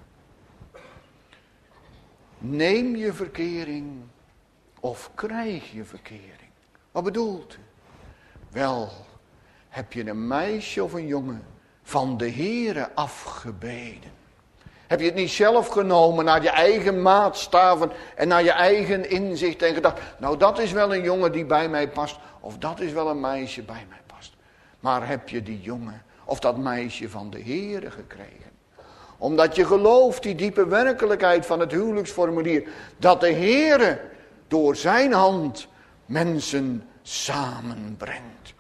Neem je verkering of krijg je verkering? Wat bedoelt u? Wel, heb je een meisje of een jongen van de Heere afgebeden? Heb je het niet zelf genomen naar je eigen maatstaven en naar je eigen inzicht en gedacht, nou dat is wel een jongen die bij mij past, of dat is wel een meisje bij mij past. Maar heb je die jongen of dat meisje van de Heere gekregen? Omdat je gelooft die diepe werkelijkheid van het huwelijksformulier, dat de Heere door zijn hand mensen samenbrengt.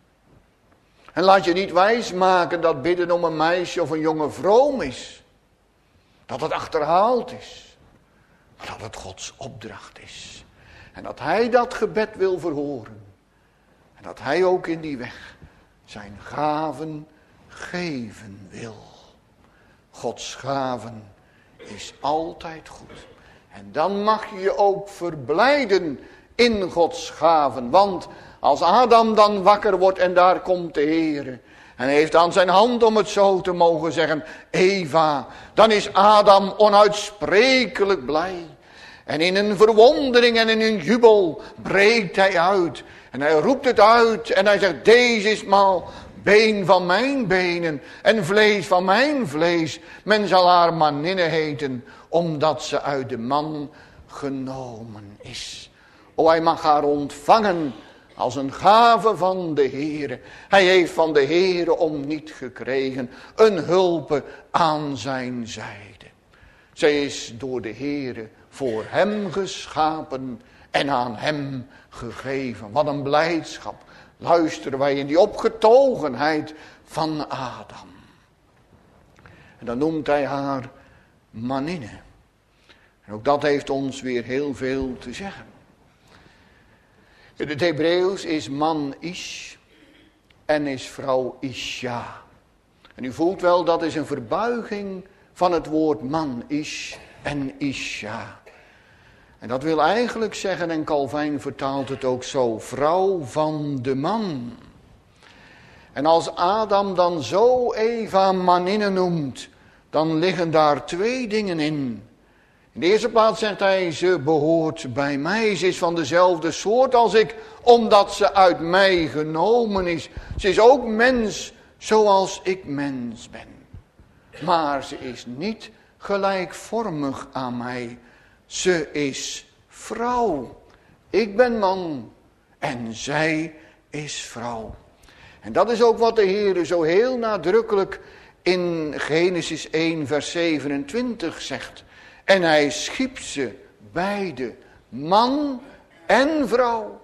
En laat je niet wijsmaken dat bidden om een meisje of een jongen vroom is. Dat het achterhaald is. Maar dat het Gods opdracht is. En dat hij dat gebed wil verhoren. En dat hij ook in die weg zijn gaven geven wil. Gods gaven is altijd goed. En dan mag je je ook verblijden in Gods gaven. Want als Adam dan wakker wordt en daar komt de Heere. En hij heeft aan zijn hand, om het zo te mogen zeggen, Eva. Dan is Adam onuitsprekelijk blij. En in een verwondering en in een jubel breekt hij uit. En hij roept het uit en hij zegt, deze is maal been van mijn benen en vlees van mijn vlees. Men zal haar maninne heten, omdat ze uit de man genomen is. O, hij mag haar ontvangen als een gave van de Heere. Hij heeft van de Heere om niet gekregen een hulpe aan zijn zijde. Zij is door de Heere voor hem geschapen en aan hem gegeven. Wat een blijdschap luisteren wij in die opgetogenheid van Adam. En dan noemt hij haar maninne. En ook dat heeft ons weer heel veel te zeggen. In het Hebreeuws is man ish en is vrouw isha. En u voelt wel, dat is een verbuiging van het woord man ish en isha. En dat wil eigenlijk zeggen, en Calvijn vertaalt het ook zo, vrouw van de man. En als Adam dan zo Eva maninne noemt, dan liggen daar twee dingen in. In de eerste plaats zegt hij, ze behoort bij mij. Ze is van dezelfde soort als ik, omdat ze uit mij genomen is. Ze is ook mens, zoals ik mens ben. Maar ze is niet gelijkvormig aan mij. Ze is vrouw. Ik ben man en zij is vrouw. En dat is ook wat de Heer zo heel nadrukkelijk in Genesis 1 vers 27 zegt. En hij schiep ze beide, man en vrouw.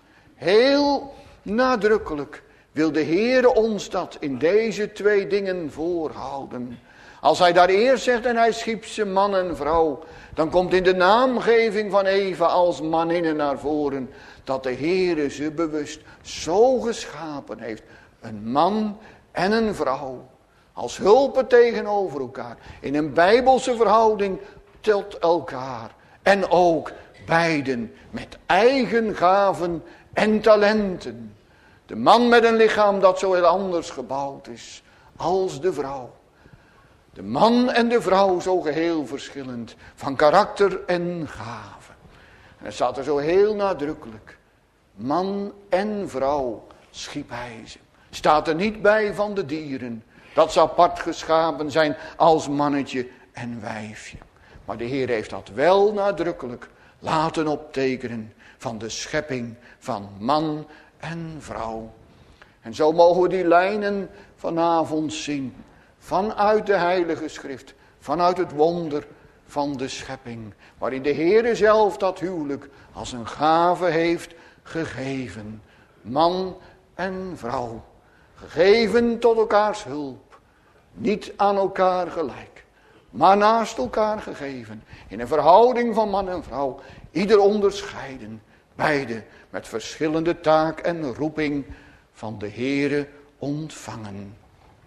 Heel nadrukkelijk wil de Heer ons dat in deze twee dingen voorhouden. Als hij daar eerst zegt en hij schiep ze man en vrouw, dan komt in de naamgeving van Eva als maninne naar voren dat de Heer ze bewust zo geschapen heeft. Een man en een vrouw. Als hulpen tegenover elkaar. In een bijbelse verhouding tot elkaar. En ook beiden met eigen gaven en talenten. De man met een lichaam dat zo heel anders gebouwd is als de vrouw. De man en de vrouw zo geheel verschillend van karakter en gaven. En het staat er zo heel nadrukkelijk. Man en vrouw schiep hij ze. Staat er niet bij van de dieren. Dat ze apart geschapen zijn als mannetje en wijfje. Maar de Heer heeft dat wel nadrukkelijk laten optekenen van de schepping van man en vrouw. En zo mogen we die lijnen vanavond zien. Vanuit de Heilige Schrift. Vanuit het wonder van de schepping. Waarin de Heer zelf dat huwelijk als een gave heeft gegeven. Man en vrouw. Gegeven tot elkaars hulp. Niet aan elkaar gelijk. Maar naast elkaar gegeven. In een verhouding van man en vrouw. Ieder onderscheiden. Beide met verschillende taak en roeping van de Heere ontvangen.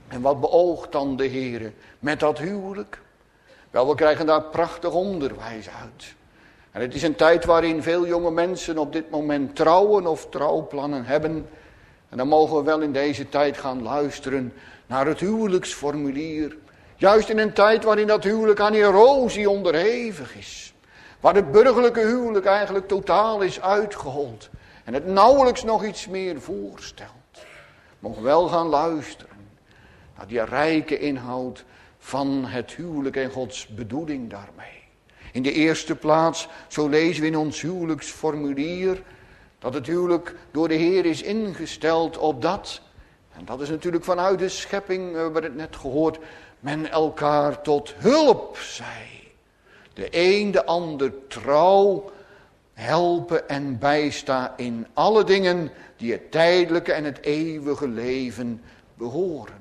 En wat beoogt dan de Heere met dat huwelijk? Wel, we krijgen daar prachtig onderwijs uit. En het is een tijd waarin veel jonge mensen op dit moment trouwen of trouwplannen hebben. En dan mogen we wel in deze tijd gaan luisteren naar het huwelijksformulier. Juist in een tijd waarin dat huwelijk aan erosie onderhevig is. Waar het burgerlijke huwelijk eigenlijk totaal is uitgehold. En het nauwelijks nog iets meer voorstelt. Mogen we wel gaan luisteren naar die rijke inhoud van het huwelijk en Gods bedoeling daarmee. In de eerste plaats, zo lezen we in ons huwelijksformulier, dat het huwelijk door de Heer is ingesteld opdat, en dat is natuurlijk vanuit de schepping, we hebben het net gehoord, men elkaar tot hulp zij. De een de ander trouw helpen en bijstaan in alle dingen die het tijdelijke en het eeuwige leven behoren.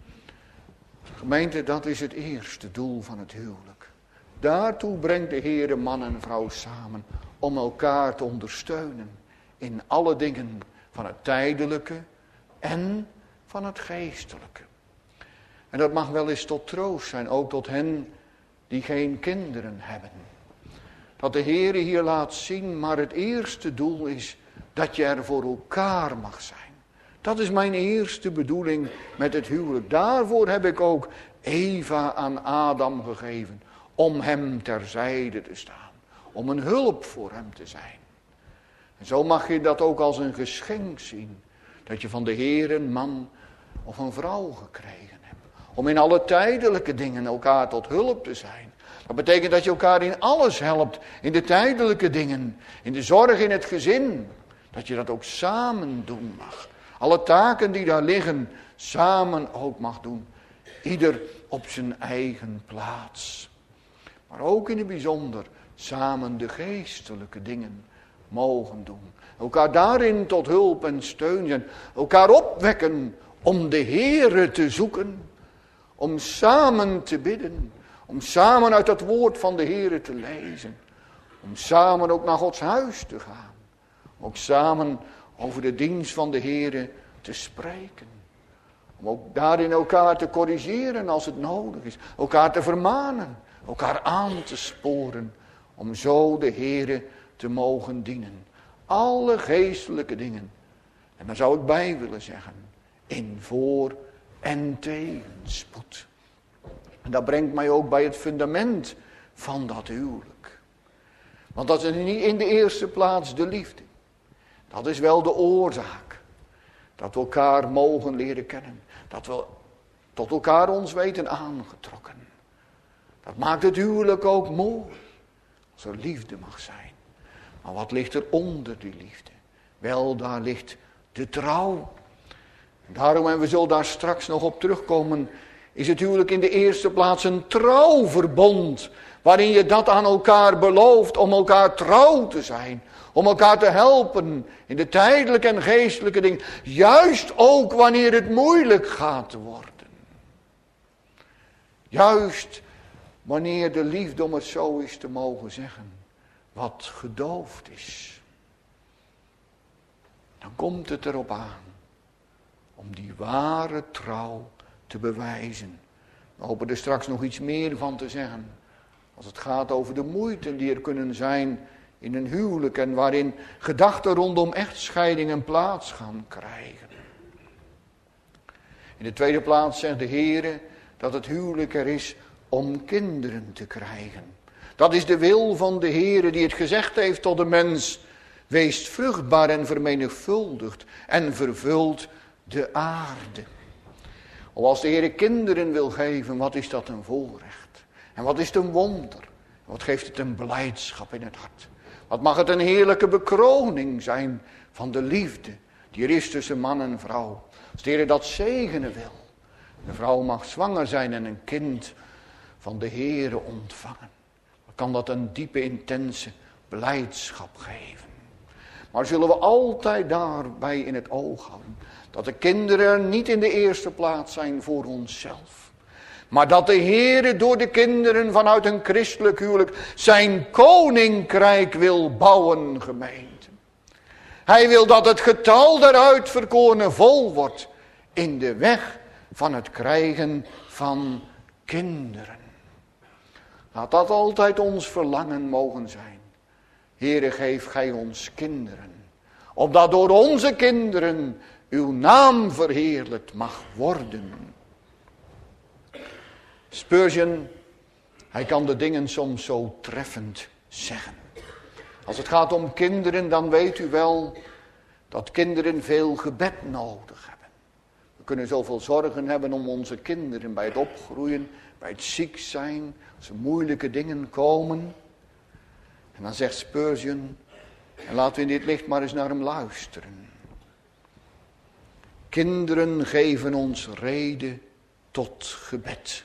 Gemeente, dat is het eerste doel van het huwelijk. Daartoe brengt de Heer man en vrouw samen om elkaar te ondersteunen in alle dingen van het tijdelijke en van het geestelijke. En dat mag wel eens tot troost zijn, ook tot hen die geen kinderen hebben. Dat de Heer hier laat zien, maar het eerste doel is dat je er voor elkaar mag zijn. Dat is mijn eerste bedoeling met het huwelijk. Daarvoor heb ik ook Eva aan Adam gegeven. Om hem terzijde te staan. Om een hulp voor hem te zijn. En zo mag je dat ook als een geschenk zien. Dat je van de Heer een man of een vrouw gekregen hebt. Om in alle tijdelijke dingen elkaar tot hulp te zijn. Dat betekent dat je elkaar in alles helpt. In de tijdelijke dingen. In de zorg in het gezin. Dat je dat ook samen doen mag. Alle taken die daar liggen, samen ook mag doen. Ieder op zijn eigen plaats. Maar ook in het bijzonder samen de geestelijke dingen mogen doen. Elkaar daarin tot hulp en steun zijn. Elkaar opwekken om de Heere te zoeken. Om samen te bidden. Om samen uit het woord van de Heere te lezen. Om samen ook naar Gods huis te gaan. Ook samen over de dienst van de Heere te spreken. Om ook daarin elkaar te corrigeren als het nodig is. Elkaar te vermanen. Elkaar aan te sporen. Om zo de Heere te mogen dienen. Alle geestelijke dingen. En daar zou ik bij willen zeggen. In voor- en tegenspoed. En dat brengt mij ook bij het fundament van dat huwelijk. Want dat is niet in de eerste plaats de liefde. Dat is wel de oorzaak. Dat we elkaar mogen leren kennen. Dat we tot elkaar ons weten aangetrokken. Dat maakt het huwelijk ook mooi. Als er liefde mag zijn. Maar wat ligt er onder die liefde? Wel, daar ligt de trouw. En daarom, en we zullen daar straks nog op terugkomen, is het huwelijk in de eerste plaats een trouwverbond. Waarin je dat aan elkaar belooft om elkaar trouw te zijn. Om elkaar te helpen in de tijdelijke en geestelijke dingen. Juist ook wanneer het moeilijk gaat worden. Juist wanneer de liefde, om het zo eens te mogen zeggen, wat gedoofd is. Dan komt het erop aan om die ware trouw te bewijzen. We hopen er straks nog iets meer van te zeggen. Als het gaat over de moeite die er kunnen zijn in een huwelijk en waarin gedachten rondom echtscheidingen plaats gaan krijgen. In de tweede plaats zegt de Heere dat het huwelijk er is om kinderen te krijgen. Dat is de wil van de Heere die het gezegd heeft tot de mens. Wees vruchtbaar en vermenigvuldigd en vervult de aarde. Of als de Heere kinderen wil geven, wat is dat een voorrecht. En wat is het een wonder. Wat geeft het een blijdschap in het hart. Wat mag het een heerlijke bekroning zijn van de liefde die er is tussen man en vrouw. Als de Heer dat zegenen wil. De vrouw mag zwanger zijn en een kind van de Heere ontvangen. Dan kan dat een diepe, intense blijdschap geven. Maar zullen we altijd daarbij in het oog houden. Dat de kinderen er niet in de eerste plaats zijn voor onszelf. Maar dat de Heere door de kinderen vanuit een christelijk huwelijk zijn koninkrijk wil bouwen, gemeente. Hij wil dat het getal der uitverkorenen vol wordt in de weg van het krijgen van kinderen. Laat dat altijd ons verlangen mogen zijn. Heere, geef gij ons kinderen, opdat door onze kinderen uw naam verheerlijkt mag worden. Spurgeon, hij kan de dingen soms zo treffend zeggen. Als het gaat om kinderen, dan weet u wel dat kinderen veel gebed nodig hebben. We kunnen zoveel zorgen hebben om onze kinderen bij het opgroeien, bij het ziek zijn, als er moeilijke dingen komen. En dan zegt Spurgeon, en laten we in dit licht maar eens naar hem luisteren. Kinderen geven ons reden tot gebed.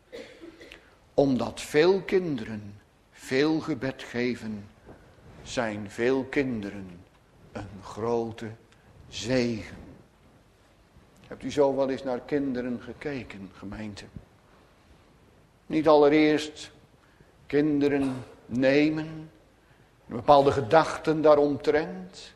Omdat veel kinderen veel gebed geven, zijn veel kinderen een grote zegen. Hebt u zo wel eens naar kinderen gekeken, gemeente? Niet allereerst kinderen nemen, bepaalde gedachten daaromtrent.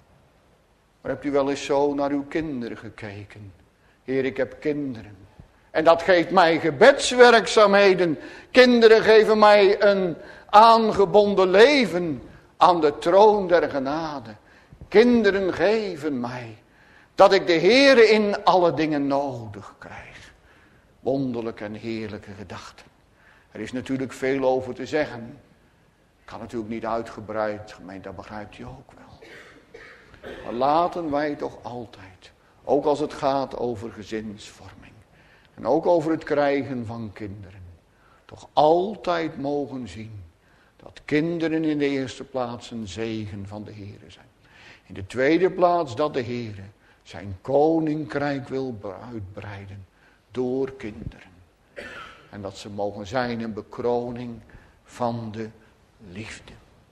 Maar hebt u wel eens zo naar uw kinderen gekeken? Heer, ik heb kinderen. En dat geeft mij gebedswerkzaamheden. Kinderen geven mij een aangebonden leven aan de troon der genade. Kinderen geven mij dat ik de Heere in alle dingen nodig krijg. Wonderlijke en heerlijke gedachten. Er is natuurlijk veel over te zeggen. Ik kan natuurlijk niet uitgebreid, gemeente, dat begrijpt u ook wel. Maar laten wij toch altijd, ook als het gaat over gezinsvorming en ook over het krijgen van kinderen, toch altijd mogen zien dat kinderen in de eerste plaats een zegen van de Heere zijn. In de tweede plaats dat de Heere zijn koninkrijk wil uitbreiden door kinderen. En dat ze mogen zijn een bekroning van de liefde.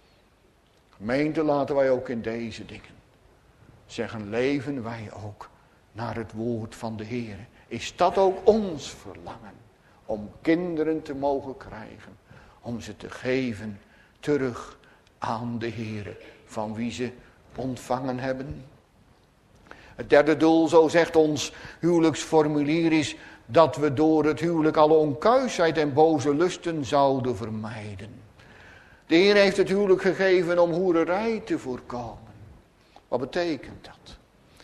Gemeente, laten wij ook in deze dingen zeggen, leven wij ook naar het woord van de Heere. Is dat ook ons verlangen om kinderen te mogen krijgen, om ze te geven terug aan de Heere van wie ze ontvangen hebben? Het derde doel, zo zegt ons huwelijksformulier, is dat we door het huwelijk alle onkuisheid en boze lusten zouden vermijden. De Heer heeft het huwelijk gegeven om hoererij te voorkomen. Wat betekent dat?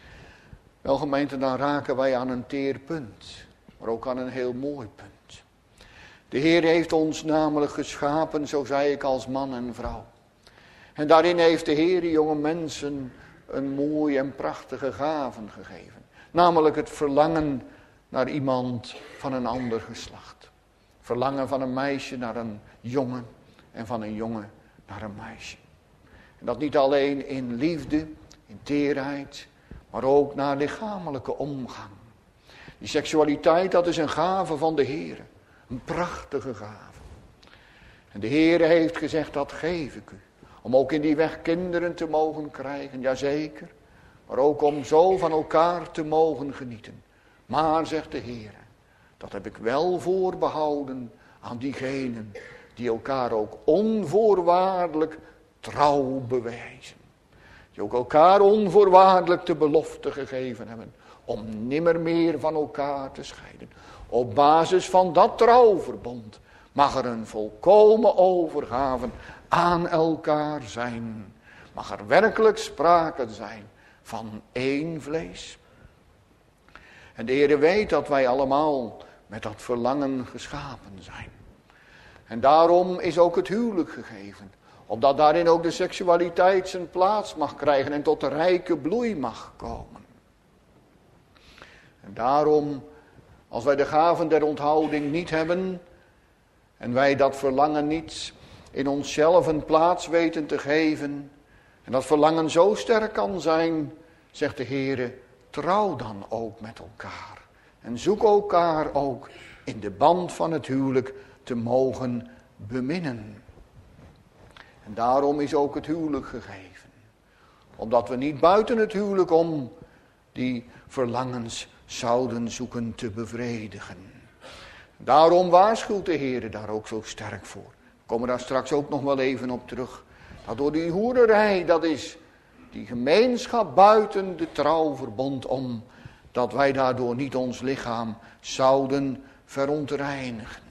Wel, gemeente, dan raken wij aan een teer punt, maar ook aan een heel mooi punt. De Heer heeft ons namelijk geschapen, zo zei ik, als man en vrouw. En daarin heeft de Heer jonge mensen een mooie en prachtige gaven gegeven. Namelijk het verlangen naar iemand van een ander geslacht. Verlangen van een meisje naar een jongen en van een jongen naar een meisje. En dat niet alleen in liefde, in teerheid, maar ook naar lichamelijke omgang. Die seksualiteit, dat is een gave van de Heer. Een prachtige gave. En de Heer heeft gezegd, dat geef ik u. Om ook in die weg kinderen te mogen krijgen, jazeker. Maar ook om zo van elkaar te mogen genieten. Maar, zegt de Heer, dat heb ik wel voorbehouden aan diegenen die elkaar ook onvoorwaardelijk trouw bewijzen. Die ook elkaar onvoorwaardelijk de belofte gegeven hebben om nimmer meer van elkaar te scheiden. Op basis van dat trouwverbond mag er een volkomen overgave aan elkaar zijn. Mag er werkelijk sprake zijn van één vlees. En de Heer weet dat wij allemaal met dat verlangen geschapen zijn. En daarom is ook het huwelijk gegeven. Opdat daarin ook de seksualiteit zijn plaats mag krijgen en tot de rijke bloei mag komen. En daarom, als wij de gaven der onthouding niet hebben en wij dat verlangen niet in onszelf een plaats weten te geven, en dat verlangen zo sterk kan zijn, zegt de Heere, trouw dan ook met elkaar. En zoek elkaar ook in de band van het huwelijk te mogen beminnen. En daarom is ook het huwelijk gegeven. Omdat we niet buiten het huwelijk om die verlangens zouden zoeken te bevredigen. Daarom waarschuwt de Heer daar ook zo sterk voor. We komen daar straks ook nog wel even op terug. Dat door die hoererij, dat is die gemeenschap buiten de trouwverbond om, dat wij daardoor niet ons lichaam zouden verontreinigen.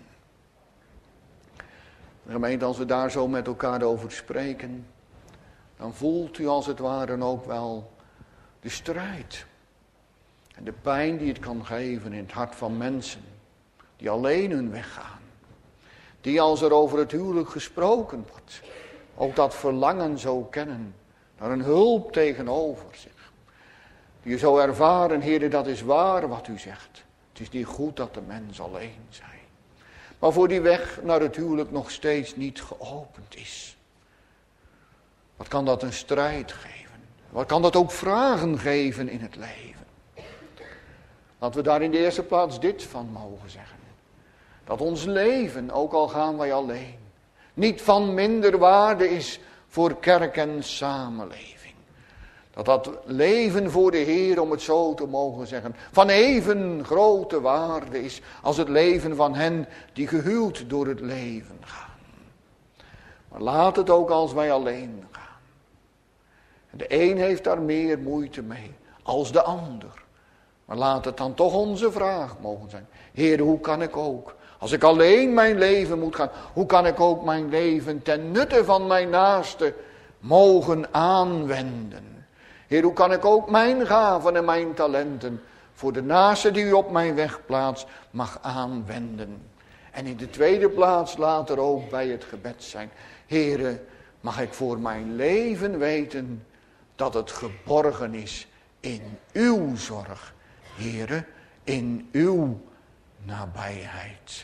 Gemeente, als we daar zo met elkaar over spreken, dan voelt u als het ware ook wel de strijd. En de pijn die het kan geven in het hart van mensen die alleen hun weg gaan. Die als er over het huwelijk gesproken wordt, ook dat verlangen zo kennen naar een hulp tegenover zich. Die zo ervaren, Heere, dat is waar wat u zegt. Het is niet goed dat de mens alleen zij. Maar voor die weg naar het huwelijk nog steeds niet geopend is. Wat kan dat een strijd geven? Wat kan dat ook vragen geven in het leven? Laten we daar in de eerste plaats dit van mogen zeggen. Dat ons leven, ook al gaan wij alleen, niet van minder waarde is voor kerk en samenleving. Dat leven voor de Heer, om het zo te mogen zeggen, van even grote waarde is als het leven van hen die gehuwd door het leven gaan. Maar laat het ook als wij alleen gaan. En de een heeft daar meer moeite mee als de ander. Maar laat het dan toch onze vraag mogen zijn. Heer, hoe kan ik ook, als ik alleen mijn leven moet gaan, hoe kan ik ook mijn leven ten nutte van mijn naaste mogen aanwenden? Heer, hoe kan ik ook mijn gaven en mijn talenten voor de naaste die u op mijn weg plaatst mag aanwenden? En in de tweede plaats laat er ook bij het gebed zijn. Heere, mag ik voor mijn leven weten dat het geborgen is in uw zorg. Heere, in uw nabijheid.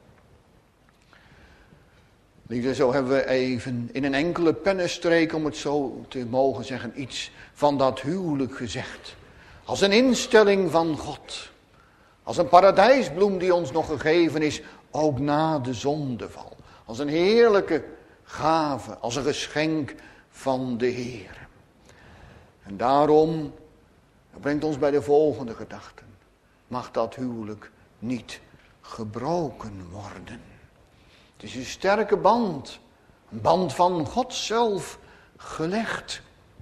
Liefde, zo hebben we even in een enkele pennenstreek, om het zo te mogen zeggen, iets van dat huwelijk gezegd. Als een instelling van God. Als een paradijsbloem die ons nog gegeven is, ook na de zondeval. Als een heerlijke gave, als een geschenk van de Heer. En daarom, dat brengt ons bij de volgende gedachten. Mag dat huwelijk niet gebroken worden. Het is een sterke band. Een band van God zelf gelegd.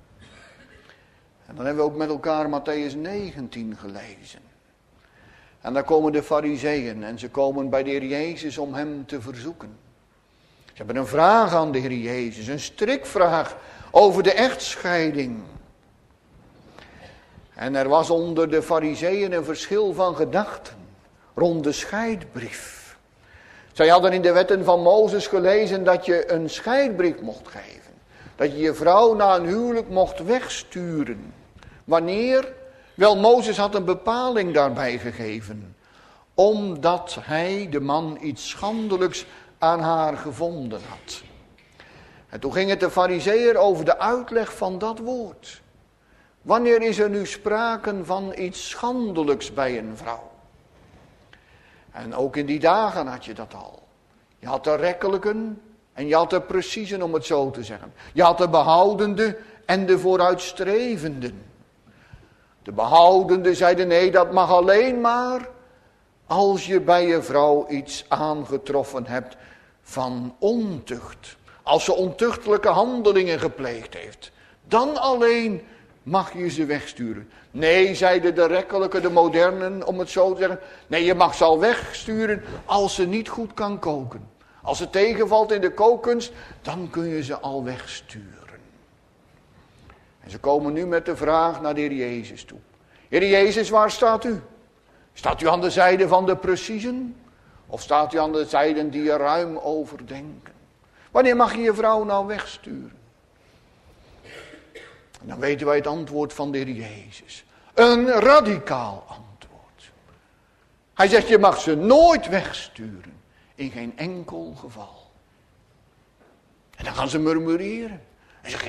En dan hebben we ook met elkaar Mattheüs 19 gelezen. En daar komen de Farizeeën en ze komen bij de Heer Jezus om hem te verzoeken. Ze hebben een vraag aan de Heer Jezus, een strikvraag over de echtscheiding. En er was onder de Farizeeën een verschil van gedachten rond de scheidbrief. Zij hadden in de wetten van Mozes gelezen dat je een scheidbrief mocht geven. Dat je je vrouw na een huwelijk mocht wegsturen. Wanneer? Wel, Mozes had een bepaling daarbij gegeven. Omdat hij, de man, iets schandelijks aan haar gevonden had. En toen ging het de Farizeeër over de uitleg van dat woord. Wanneer is er nu sprake van iets schandelijks bij een vrouw? En ook in die dagen had je dat al. Je had de rekkelijken en je had de preciezen, om het zo te zeggen. Je had de behoudende en de vooruitstrevenden. De behoudende zeiden nee, dat mag alleen maar als je bij je vrouw iets aangetroffen hebt van ontucht. Als ze ontuchtelijke handelingen gepleegd heeft. Dan alleen mag je ze wegsturen. Nee, zeiden de rekkelijke, de modernen, om het zo te zeggen. Nee, je mag ze al wegsturen als ze niet goed kan koken. Als ze tegenvalt in de kookkunst, dan kun je ze al wegsturen. En ze komen nu met de vraag naar de Heer Jezus toe. Heer Jezus, waar staat u? Staat u aan de zijde van de preciezen? Of staat u aan de zijde die er ruim overdenken? Wanneer mag je je vrouw nou wegsturen? En dan weten wij het antwoord van de Heer Jezus. Een radicaal antwoord. Hij zegt, je mag ze nooit wegsturen. In geen enkel geval. En dan gaan ze murmureren. En zeggen,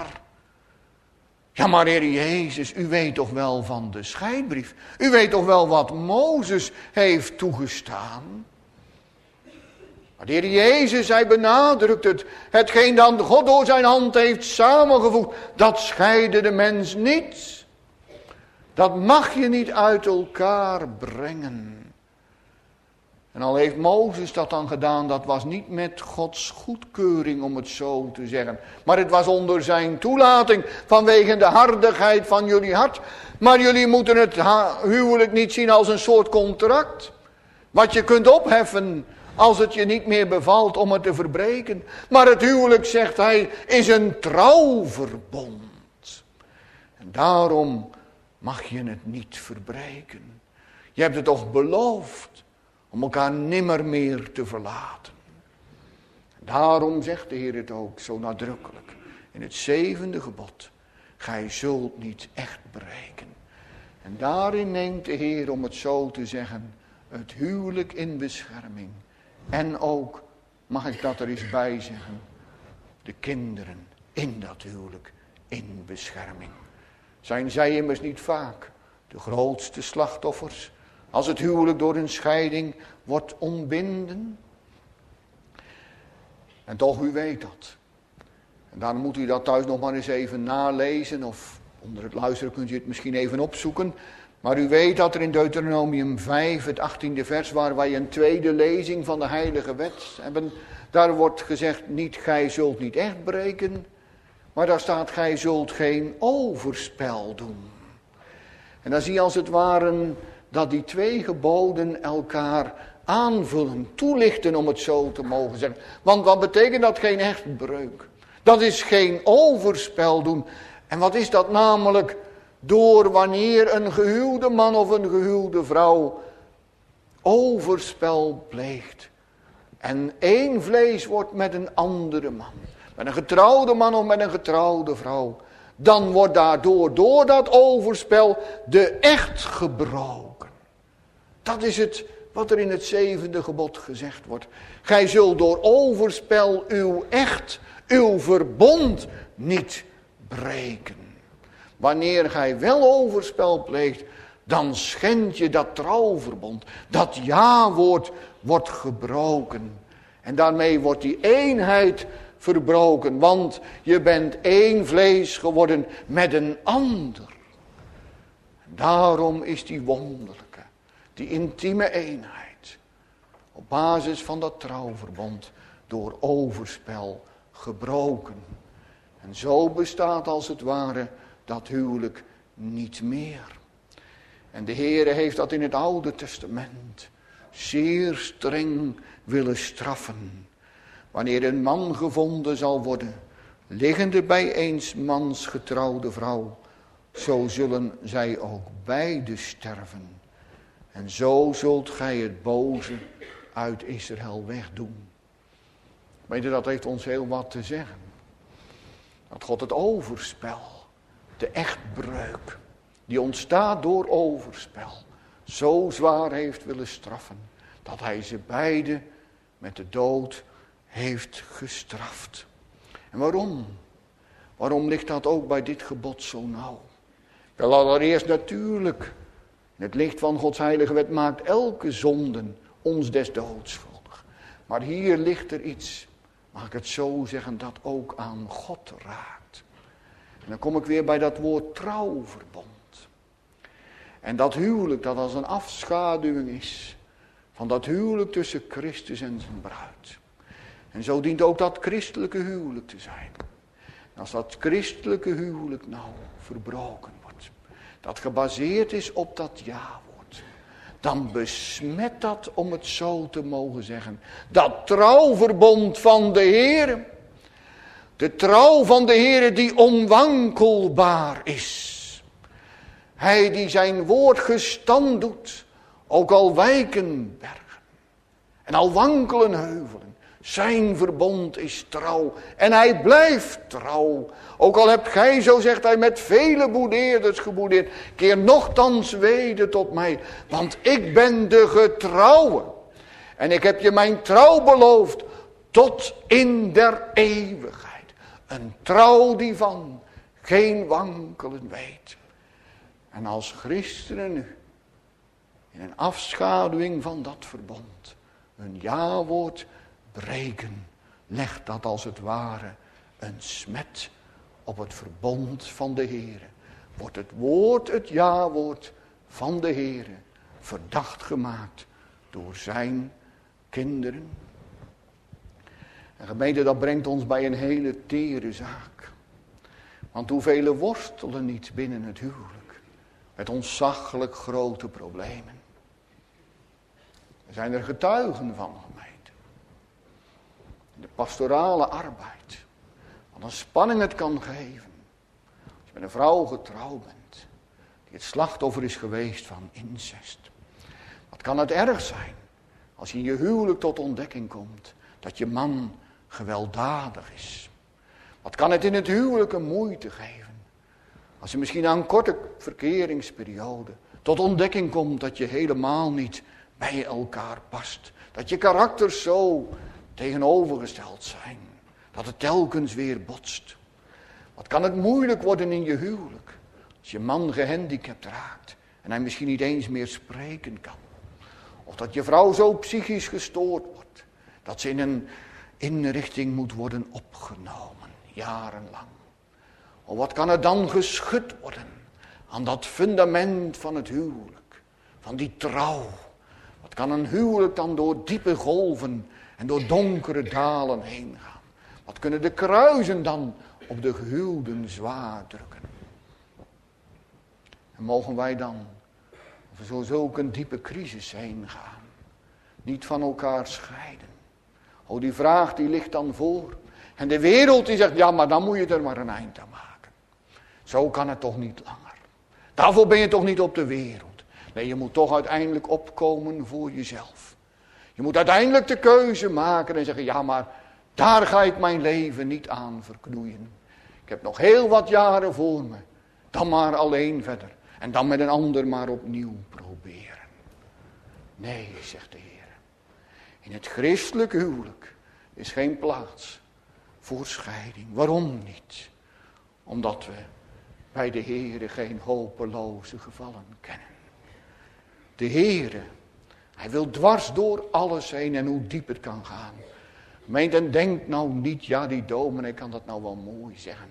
ja maar Heer Jezus, u weet toch wel van de scheidbrief. U weet toch wel wat Mozes heeft toegestaan. Maar de Heer Jezus, hij benadrukt het. Hetgeen dan God door zijn hand heeft samengevoegd, dat scheidde de mens niet. Dat mag je niet uit elkaar brengen. En al heeft Mozes dat dan gedaan, dat was niet met Gods goedkeuring om het zo te zeggen. Maar het was onder zijn toelating vanwege de hardigheid van jullie hart. Maar jullie moeten het huwelijk niet zien als een soort contract. Wat je kunt opheffen als het je niet meer bevalt om het te verbreken. Maar het huwelijk, zegt hij, is een trouwverbond. En daarom mag je het niet verbreken. Je hebt het toch beloofd om elkaar nimmer meer te verlaten. Daarom zegt de Heer het ook zo nadrukkelijk in het 7e gebod. Gij zult niet echt breken. En daarin neemt de Heer, om het zo te zeggen, het huwelijk in bescherming. En ook, mag ik dat er eens bij zeggen, de kinderen in dat huwelijk in bescherming. Zijn zij immers niet vaak de grootste slachtoffers als het huwelijk door een scheiding wordt ontbinden? En toch, u weet dat. En daarom moet u dat thuis nog maar eens even nalezen. Of onder het luisteren kunt u het misschien even opzoeken. Maar u weet dat er in Deuteronomium 5, het 18e vers, waar wij een tweede lezing van de heilige wet hebben. Daar wordt gezegd, niet gij zult niet echt breken. Maar daar staat, gij zult geen overspel doen. En dan zie je als het ware dat die twee geboden elkaar aanvullen, toelichten, om het zo te mogen zeggen. Want wat betekent dat, geen echtbreuk? Dat is geen overspel doen. En wat is dat namelijk? Door wanneer een gehuwde man of een gehuwde vrouw overspel pleegt. En één vlees wordt met een andere man. Met een getrouwde man of met een getrouwde vrouw. Dan wordt daardoor, door dat overspel, de echt gebroken. Dat is het wat er in het 7e gebod gezegd wordt. Gij zult door overspel uw echt, uw verbond niet breken. Wanneer gij wel overspel pleegt, dan schend je dat trouwverbond. Dat ja-woord wordt gebroken. En daarmee wordt die eenheid verbroken. Want je bent één vlees geworden met een ander. Daarom is die wonderlijke, die intieme eenheid, op basis van dat trouwverbond, door overspel gebroken. En zo bestaat als het ware dat huwelijk niet meer. En de Heere heeft dat in het Oude Testament zeer streng willen straffen. Wanneer een man gevonden zal worden, liggende bij eens mans getrouwde vrouw, zo zullen zij ook beide sterven. En zo zult gij het boze uit Israël wegdoen. Weet je, dat heeft ons heel wat te zeggen. Dat God het overspel, de echtbreuk, die ontstaat door overspel, zo zwaar heeft willen straffen, dat hij ze beide met de dood heeft gestraft. En waarom? Waarom ligt dat ook bij dit gebod zo nauw? Wel, allereerst natuurlijk, in het licht van Gods heilige wet maakt elke zonde ons des doods schuldig. Maar hier ligt er iets, mag ik het zo zeggen, dat ook aan God raakt. En dan kom ik weer bij dat woord trouwverbond. En dat huwelijk dat als een afschaduwing is van dat huwelijk tussen Christus en zijn bruid. En zo dient ook dat christelijke huwelijk te zijn. En als dat christelijke huwelijk nou verbroken wordt, dat gebaseerd is op dat ja-woord, dan besmet dat, om het zo te mogen zeggen, dat trouwverbond van de Heere. De trouw van de Heere die onwankelbaar is. Hij die zijn woord gestand doet, ook al wijken bergen en al wankelen heuvelen. Zijn verbond is trouw en hij blijft trouw. Ook al hebt gij, zo zegt hij, met vele boedeerders geboedeerd, keer nochtans weder tot mij, want ik ben de getrouwe. En ik heb je mijn trouw beloofd tot in der eeuwigheid. Een trouw die van geen wankelen weet. En als christenen nu, in een afschaduwing van dat verbond, een ja-woord breken, legt dat als het ware een smet op het verbond van de Heere. Wordt het woord, het ja-woord van de Heere, verdacht gemaakt door zijn kinderen. En gemeente, dat brengt ons bij een hele tere zaak. Want hoeveel worstelen niet binnen het huwelijk met ontzaglijk grote problemen. We zijn er getuigen van, gemeente. In de pastorale arbeid. Wat een spanning het kan geven. Als je met een vrouw getrouwd bent. Die het slachtoffer is geweest van incest. Wat kan het erg zijn. Als je in je huwelijk tot ontdekking komt. Dat je man gewelddadig is. Wat kan het in het huwelijk een moeite geven. Als je misschien na een korte verkeringsperiode. Tot ontdekking komt dat je helemaal niet bij elkaar past. Dat je karakters zo tegenovergesteld zijn. Dat het telkens weer botst. Wat kan het moeilijk worden in je huwelijk. Als je man gehandicapt raakt. En hij misschien niet eens meer spreken kan. Of dat je vrouw zo psychisch gestoord wordt. Dat ze in een inrichting moet worden opgenomen. Jarenlang. Of wat kan er dan geschud worden. Aan dat fundament van het huwelijk. Van die trouw. Wat kan een huwelijk dan door diepe golven en door donkere dalen heen gaan? Wat kunnen de kruisen dan op de gehuwden zwaar drukken? En mogen wij dan over zulke diepe crisis heen gaan? Niet van elkaar scheiden. Oh, die vraag die ligt dan voor. En de wereld die zegt, ja, maar dan moet je er maar een eind aan maken. Zo kan het toch niet langer. Daarvoor ben je toch niet op de wereld. Nee, je moet toch uiteindelijk opkomen voor jezelf. Je moet uiteindelijk de keuze maken en zeggen, ja, maar daar ga ik mijn leven niet aan verknoeien. Ik heb nog heel wat jaren voor me. Dan maar alleen verder. En dan met een ander maar opnieuw proberen. Nee, zegt de Heer. In het christelijk huwelijk is geen plaats voor scheiding. Waarom niet? Omdat we bij de Heer geen hopeloze gevallen kennen. De Heer, hij wil dwars door alles heen en hoe diep het kan gaan. Meent en denkt nou niet, ja die dominee kan dat nou wel mooi zeggen.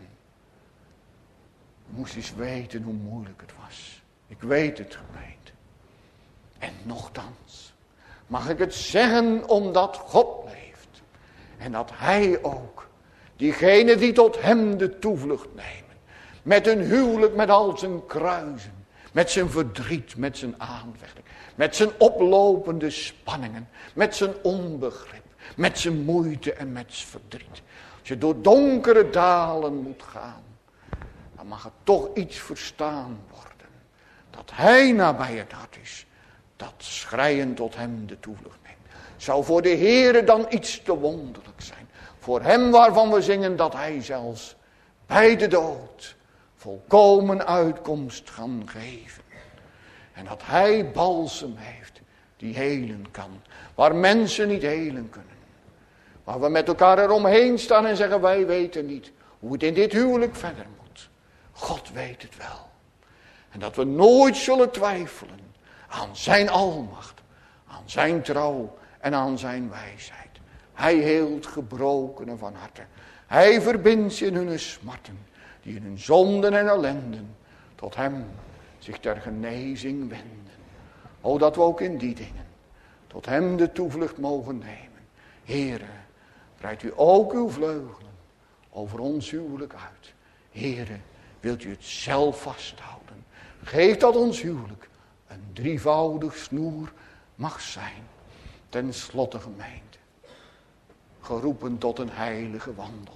Je moest eens weten hoe moeilijk het was. Ik weet het, gemeente. En nochtans mag ik het zeggen omdat God leeft. En dat hij ook, diegenen die tot hem de toevlucht nemen. Met een huwelijk, met al zijn kruisen. Met zijn verdriet, met zijn aanvechtingen. Met zijn oplopende spanningen. Met zijn onbegrip. Met zijn moeite en met zijn verdriet. Als je door donkere dalen moet gaan. Dan mag er toch iets verstaan worden. Dat hij nabij het hart is. Dat schreiend tot hem de toevlucht neemt. Zou voor de Heere dan iets te wonderlijk zijn. Voor hem waarvan we zingen dat hij zelfs bij de dood volkomen uitkomst kan geven. En dat hij balsem heeft die helen kan. Waar mensen niet helen kunnen. Waar we met elkaar eromheen staan en zeggen wij weten niet hoe het in dit huwelijk verder moet. God weet het wel. En dat we nooit zullen twijfelen aan zijn almacht, aan zijn trouw en aan zijn wijsheid. Hij heelt gebrokenen van harte. Hij verbindt ze in hun smarten, die in hun zonden en ellenden tot hem zich ter genezing wenden. O, dat we ook in die dingen tot hem de toevlucht mogen nemen. Heere, breidt u ook uw vleugelen over ons huwelijk uit. Heere, wilt u het zelf vasthouden. Geef dat ons huwelijk een drievoudig snoer mag zijn. Ten slotte gemeente, geroepen tot een heilige wandel.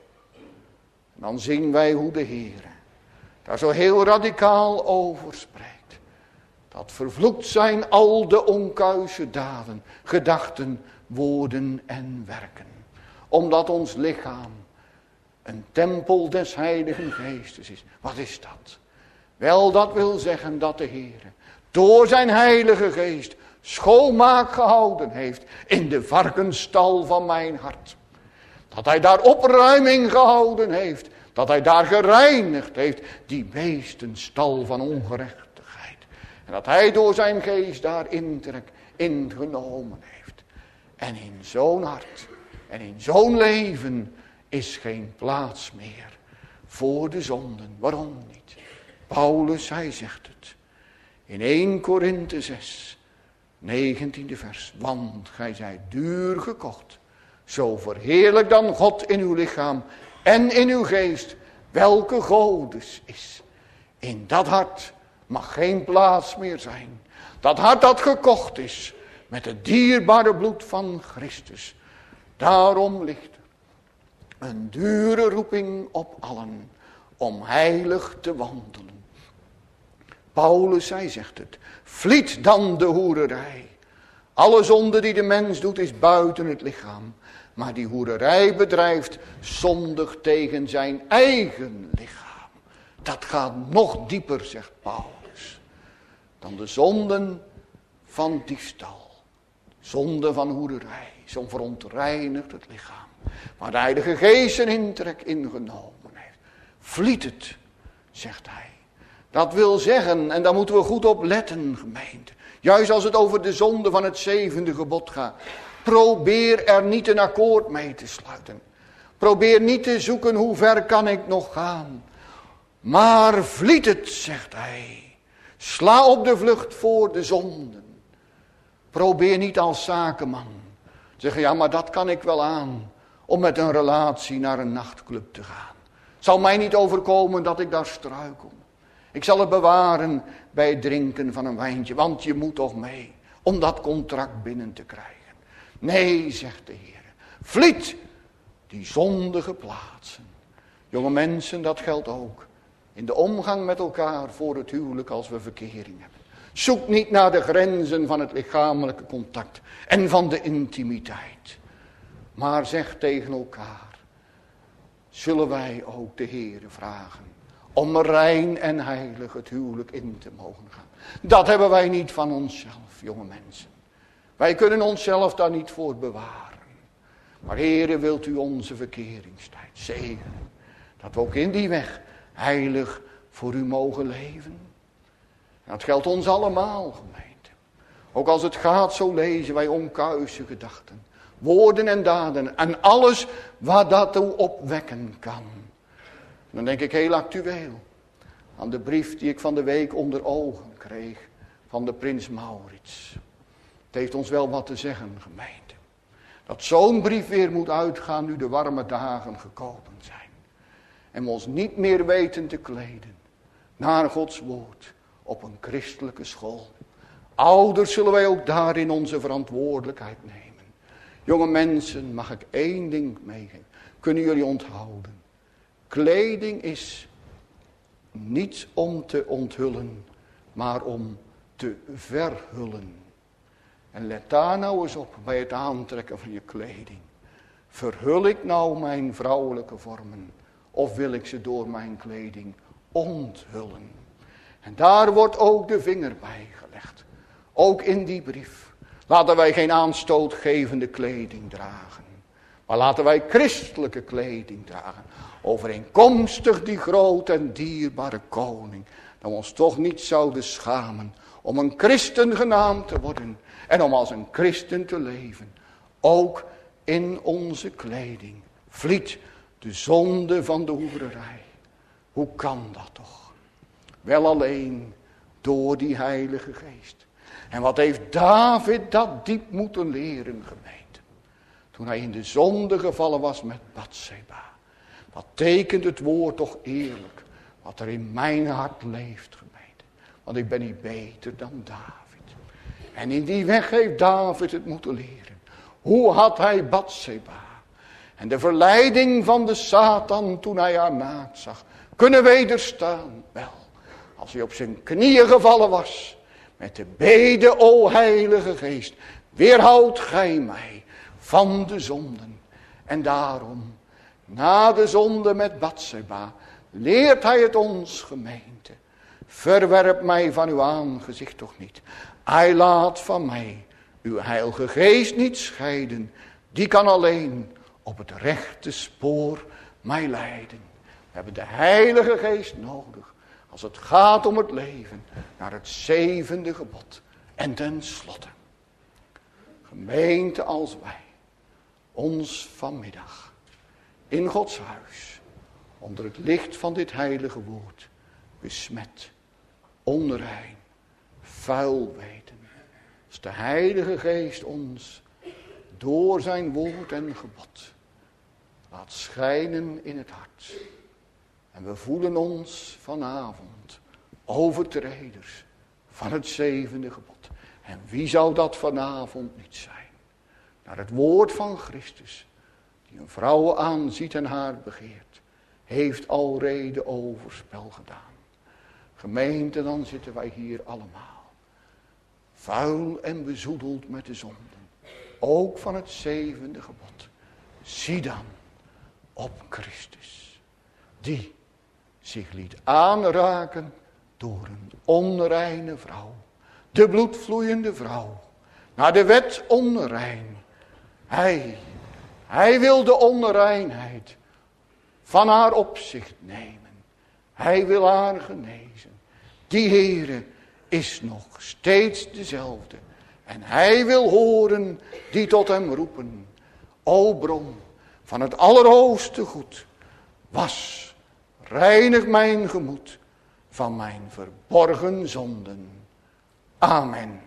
En dan zien wij hoe de Heer daar zo heel radicaal over spreekt. Dat vervloekt zijn al de onkuise daden, gedachten, woorden en werken. Omdat ons lichaam een tempel des Heiligen Geestes is. Wat is dat? Wel, dat wil zeggen dat de Heer door zijn Heilige Geest schoonmaak gehouden heeft in de varkenstal van mijn hart. Dat hij daar opruiming gehouden heeft. Dat hij daar gereinigd heeft, die beestenstal van ongerechtigheid. En dat hij door zijn geest daar intrek ingenomen heeft. En in zo'n hart en in zo'n leven is geen plaats meer voor de zonden. Waarom niet? Paulus, hij zegt het. In 1 Korinthe 6. 19e vers. Want gij zijt duur gekocht. Zo verheerlijk dan God in uw lichaam en in uw geest, welke Godes is. In dat hart mag geen plaats meer zijn. Dat hart dat gekocht is met het dierbare bloed van Christus. Daarom ligt er een dure roeping op allen om heilig te wandelen. Paulus, hij zegt het, vliet dan de hoererij. Alle zonde die de mens doet is buiten het lichaam. Maar die hoererij bedrijft zondig tegen zijn eigen lichaam. Dat gaat nog dieper, zegt Paulus, dan de zonden van diefstal. Zonde van hoererij. Zo'n verontreinigt het lichaam. Waar de Heilige Geest een intrek ingenomen heeft. Vliet het, zegt hij. Dat wil zeggen, en daar moeten we goed op letten, gemeente. Juist als het over de zonde van het 7e gebod gaat. Probeer er niet een akkoord mee te sluiten. Probeer niet te zoeken hoe ver kan ik nog gaan. Maar vliet het, zegt hij. Sla op de vlucht voor de zonden. Probeer niet als zakenman. Zeggen, ja, maar dat kan ik wel aan. Om met een relatie naar een nachtclub te gaan. Het zal mij niet overkomen dat ik daar struikel. Ik zal het bewaren bij het drinken van een wijntje. Want je moet toch mee. Om dat contract binnen te krijgen. Nee, zegt de Heer. Vliet die zondige plaatsen. Jonge mensen, dat geldt ook. In de omgang met elkaar voor het huwelijk als we verkering hebben. Zoek niet naar de grenzen van het lichamelijke contact. En van de intimiteit. Maar zeg tegen elkaar. Zullen wij ook de Heer vragen. Om rein en heilig het huwelijk in te mogen gaan. Dat hebben wij niet van onszelf, jonge mensen. Wij kunnen onszelf daar niet voor bewaren. Maar Heere, wilt u onze verkeringstijd zegenen. Dat we ook in die weg heilig voor u mogen leven. En dat geldt ons allemaal, gemeente. Ook als het gaat, zo lezen wij onkuise gedachten. Woorden en daden. En alles wat dat toe opwekken kan. Dan denk ik heel actueel. Aan de brief die ik van de week onder ogen kreeg. Van de prins Maurits. Het heeft ons wel wat te zeggen, gemeente. Dat zo'n brief weer moet uitgaan nu de warme dagen gekomen zijn. En we ons niet meer weten te kleden. Naar Gods woord. Op een christelijke school. Ouders zullen wij ook daarin onze verantwoordelijkheid nemen. Jonge mensen, mag ik één ding meegeven. Kunnen jullie onthouden. Kleding is niet om te onthullen. Maar om te verhullen. En let daar nou eens op bij het aantrekken van je kleding. Verhul ik nou mijn vrouwelijke vormen? Of wil ik ze door mijn kleding onthullen? En daar wordt ook de vinger bij gelegd. Ook in die brief. Laten wij geen aanstootgevende kleding dragen. Maar laten wij christelijke kleding dragen. Overeenkomstig die grote en dierbare koning. Dat we ons toch niet zouden schamen om een christen genaamd te worden. En om als een christen te leven. Ook in onze kleding. Vliet de zonde van de hoererij. Hoe kan dat toch? Wel alleen door die Heilige Geest. En wat heeft David dat diep moeten leren, gemeente. Toen hij in de zonde gevallen was met Batseba. Wat tekent het woord toch eerlijk. Wat er in mijn hart leeft, gemeente. Want ik ben niet beter dan David. En in die weg heeft David het moeten leren. Hoe had hij Batseba en de verleiding van de Satan toen hij haar naakt zag kunnen wederstaan? Wel, als hij op zijn knieën gevallen was met de bede, o Heilige Geest, weerhoud gij mij van de zonden. En daarom, na de zonde met Batseba, leert hij het ons, gemeente. Verwerp mij van uw aangezicht toch niet. Hij laat van mij uw Heilige Geest niet scheiden. Die kan alleen op het rechte spoor mij leiden. We hebben de Heilige Geest nodig. Als het gaat om het leven. Naar het 7e gebod. En tenslotte. Gemeente als wij. Ons vanmiddag. In Gods huis. Onder het licht van dit heilige woord. Besmet. Onrein. Vuil weten. Als de Heilige Geest ons door zijn woord en gebod laat schijnen in het hart. En we voelen ons vanavond overtreders van het 7e gebod. En wie zou dat vanavond niet zijn? Naar het woord van Christus, die een vrouw aanziet en haar begeert, heeft al reden overspel gedaan. Gemeente, dan zitten wij hier allemaal, vuil en bezoedeld met de zonden, ook van het 7e gebod. Zie dan op Christus, die zich liet aanraken door een onreine vrouw, de bloedvloeiende vrouw, naar de wet onrein. Hij wil de onreinheid van haar op zich nemen. Hij wil haar genezen. Die Heere is nog steeds dezelfde. En hij wil horen die tot hem roepen. O bron van het allerhoogste goed, was, reinig mijn gemoed van mijn verborgen zonden. Amen.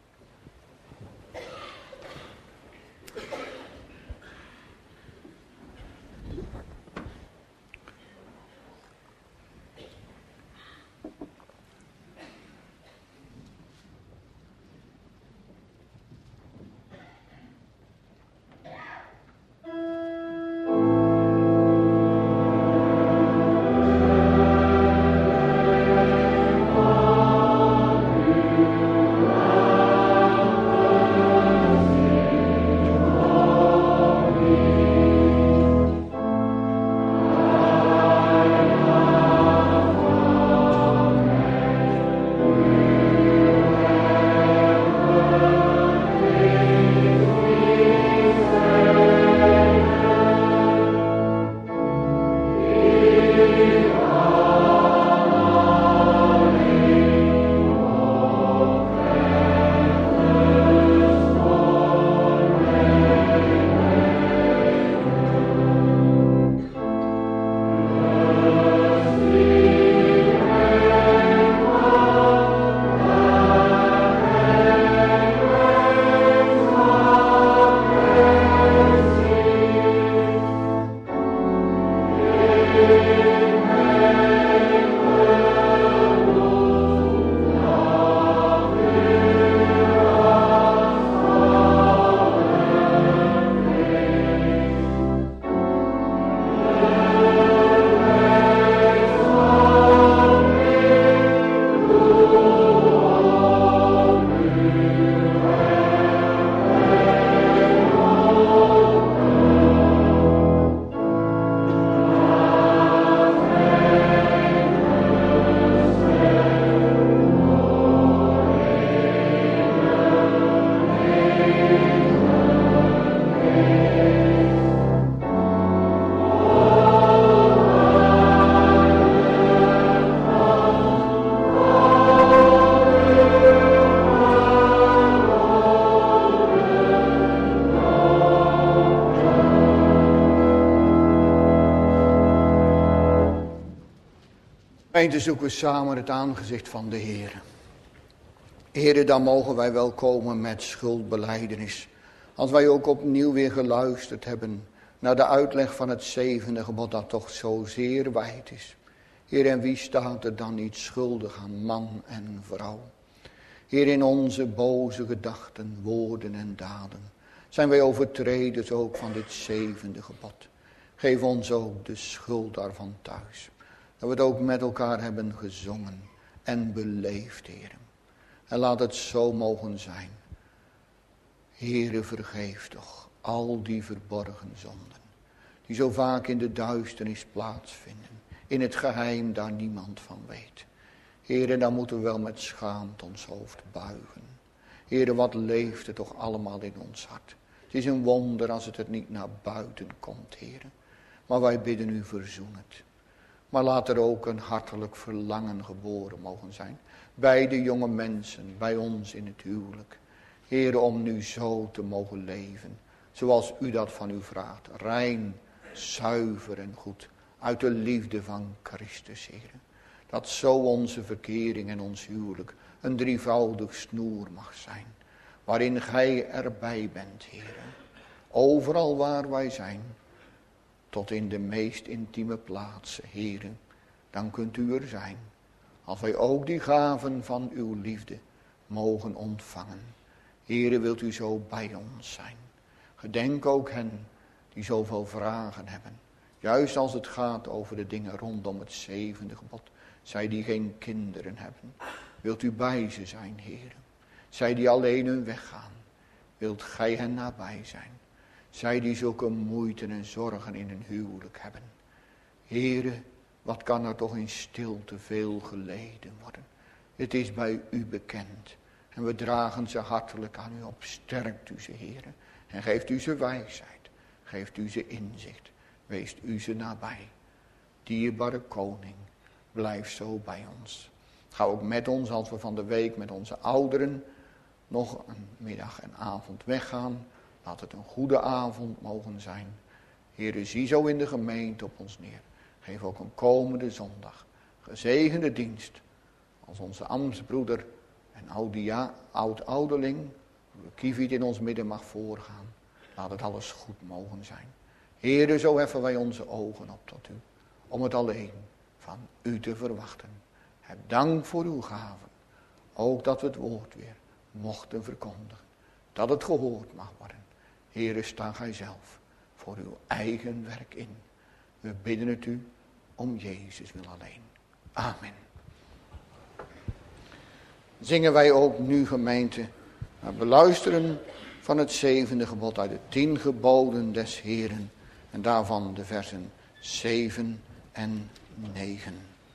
Gemeente, zoeken we samen het aangezicht van de Heer. Heere, dan mogen wij wel komen met schuldbelijdenis. Als wij ook opnieuw weer geluisterd hebben naar de uitleg van het 7e gebod dat toch zo zeer wijd is. Heer, en wie staat er dan niet schuldig aan man en vrouw? Heer, in onze boze gedachten, woorden en daden zijn wij overtreders ook van dit 7e gebod. Geef ons ook de schuld daarvan thuis. Dat we het ook met elkaar hebben gezongen en beleefd, Heer. En laat het zo mogen zijn. Heere, vergeef toch al die verborgen zonden, die zo vaak in de duisternis plaatsvinden, in het geheim daar niemand van weet. Heere, dan moeten we wel met schaamte ons hoofd buigen. Heere, wat leeft er toch allemaal in ons hart. Het is een wonder als het er niet naar buiten komt, Heere. Maar wij bidden u, verzoen het. Maar laat er ook een hartelijk verlangen geboren mogen zijn. Bij de jonge mensen, bij ons in het huwelijk. Heere, om nu zo te mogen leven. Zoals u dat van u vraagt. Rein, zuiver en goed. Uit de liefde van Christus, Heere. Dat zo onze verkering en ons huwelijk een drievoudig snoer mag zijn. waarin gij erbij bent, Heere. Overal waar wij zijn, tot in de meest intieme plaatsen, Heere. Dan kunt u er zijn, als wij ook die gaven van uw liefde mogen ontvangen. Heere, wilt u zo bij ons zijn. Gedenk ook hen die zoveel vragen hebben. Juist als het gaat over de dingen rondom het 7e gebod. Zij die geen kinderen hebben. Wilt u bij ze zijn, Heere. Zij die alleen hun weg gaan. Wilt gij hen nabij zijn. Zij die zulke moeite en zorgen in hun huwelijk hebben. Heere, wat kan er toch in stilte veel geleden worden. Het is bij u bekend. En we dragen ze hartelijk aan u op. Sterkt u ze, Heere. En geeft u ze wijsheid. Geeft u ze inzicht. Weest u ze nabij. Dierbare koning, blijf zo bij ons. Ga ook met ons als we van de week met onze ouderen nog een middag en avond weggaan. Laat het een goede avond mogen zijn. Heere, zie zo in de gemeente op ons neer. Geef ook een komende zondag gezegende dienst. Als onze ambtsbroeder en oud-ouderling, Kievit in ons midden mag voorgaan. Laat het alles goed mogen zijn. Heere, zo heffen wij onze ogen op tot u. Om het alleen van u te verwachten. Heb dank voor uw gaven. Ook dat we het woord weer mochten verkondigen. Dat het gehoord mag worden. Heere, sta gij zelf voor uw eigen werk in. We bidden het u om Jezus wil alleen. Amen. Zingen wij ook nu, gemeente, het beluisteren van het 7e gebod uit de 10 geboden des Heeren. En daarvan de versen 7 en 9.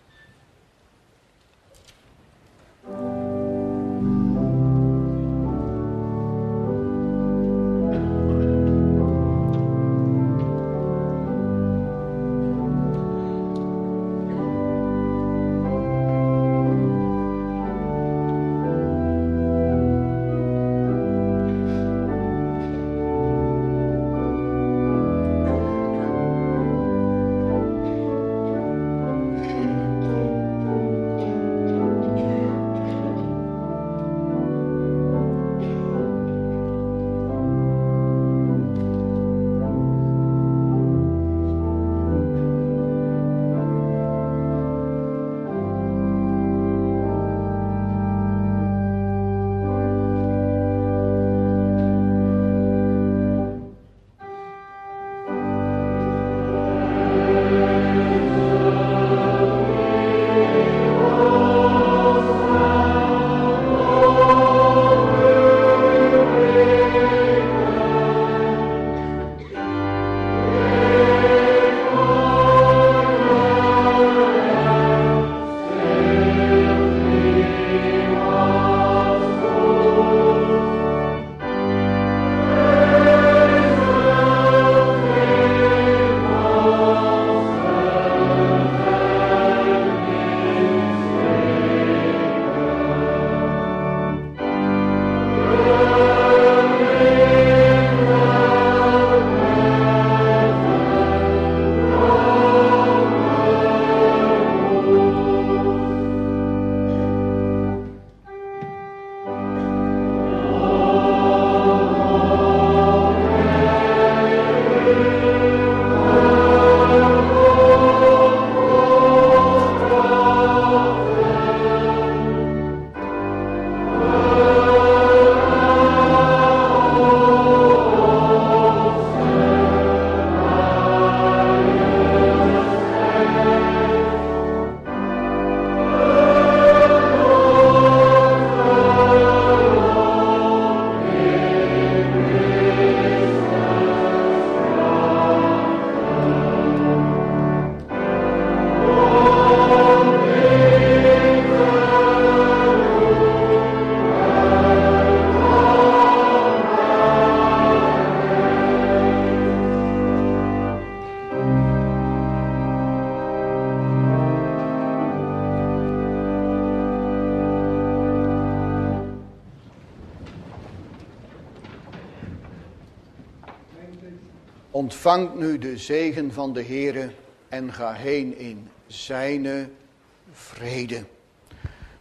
Ontvangt nu de zegen van de Heere en ga heen in zijne vrede.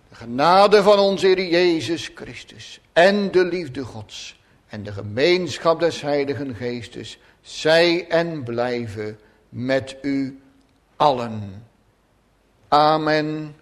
De genade van onze Heer Jezus Christus en de liefde Gods en de gemeenschap des Heiligen Geestes zij en blijven met u allen. Amen.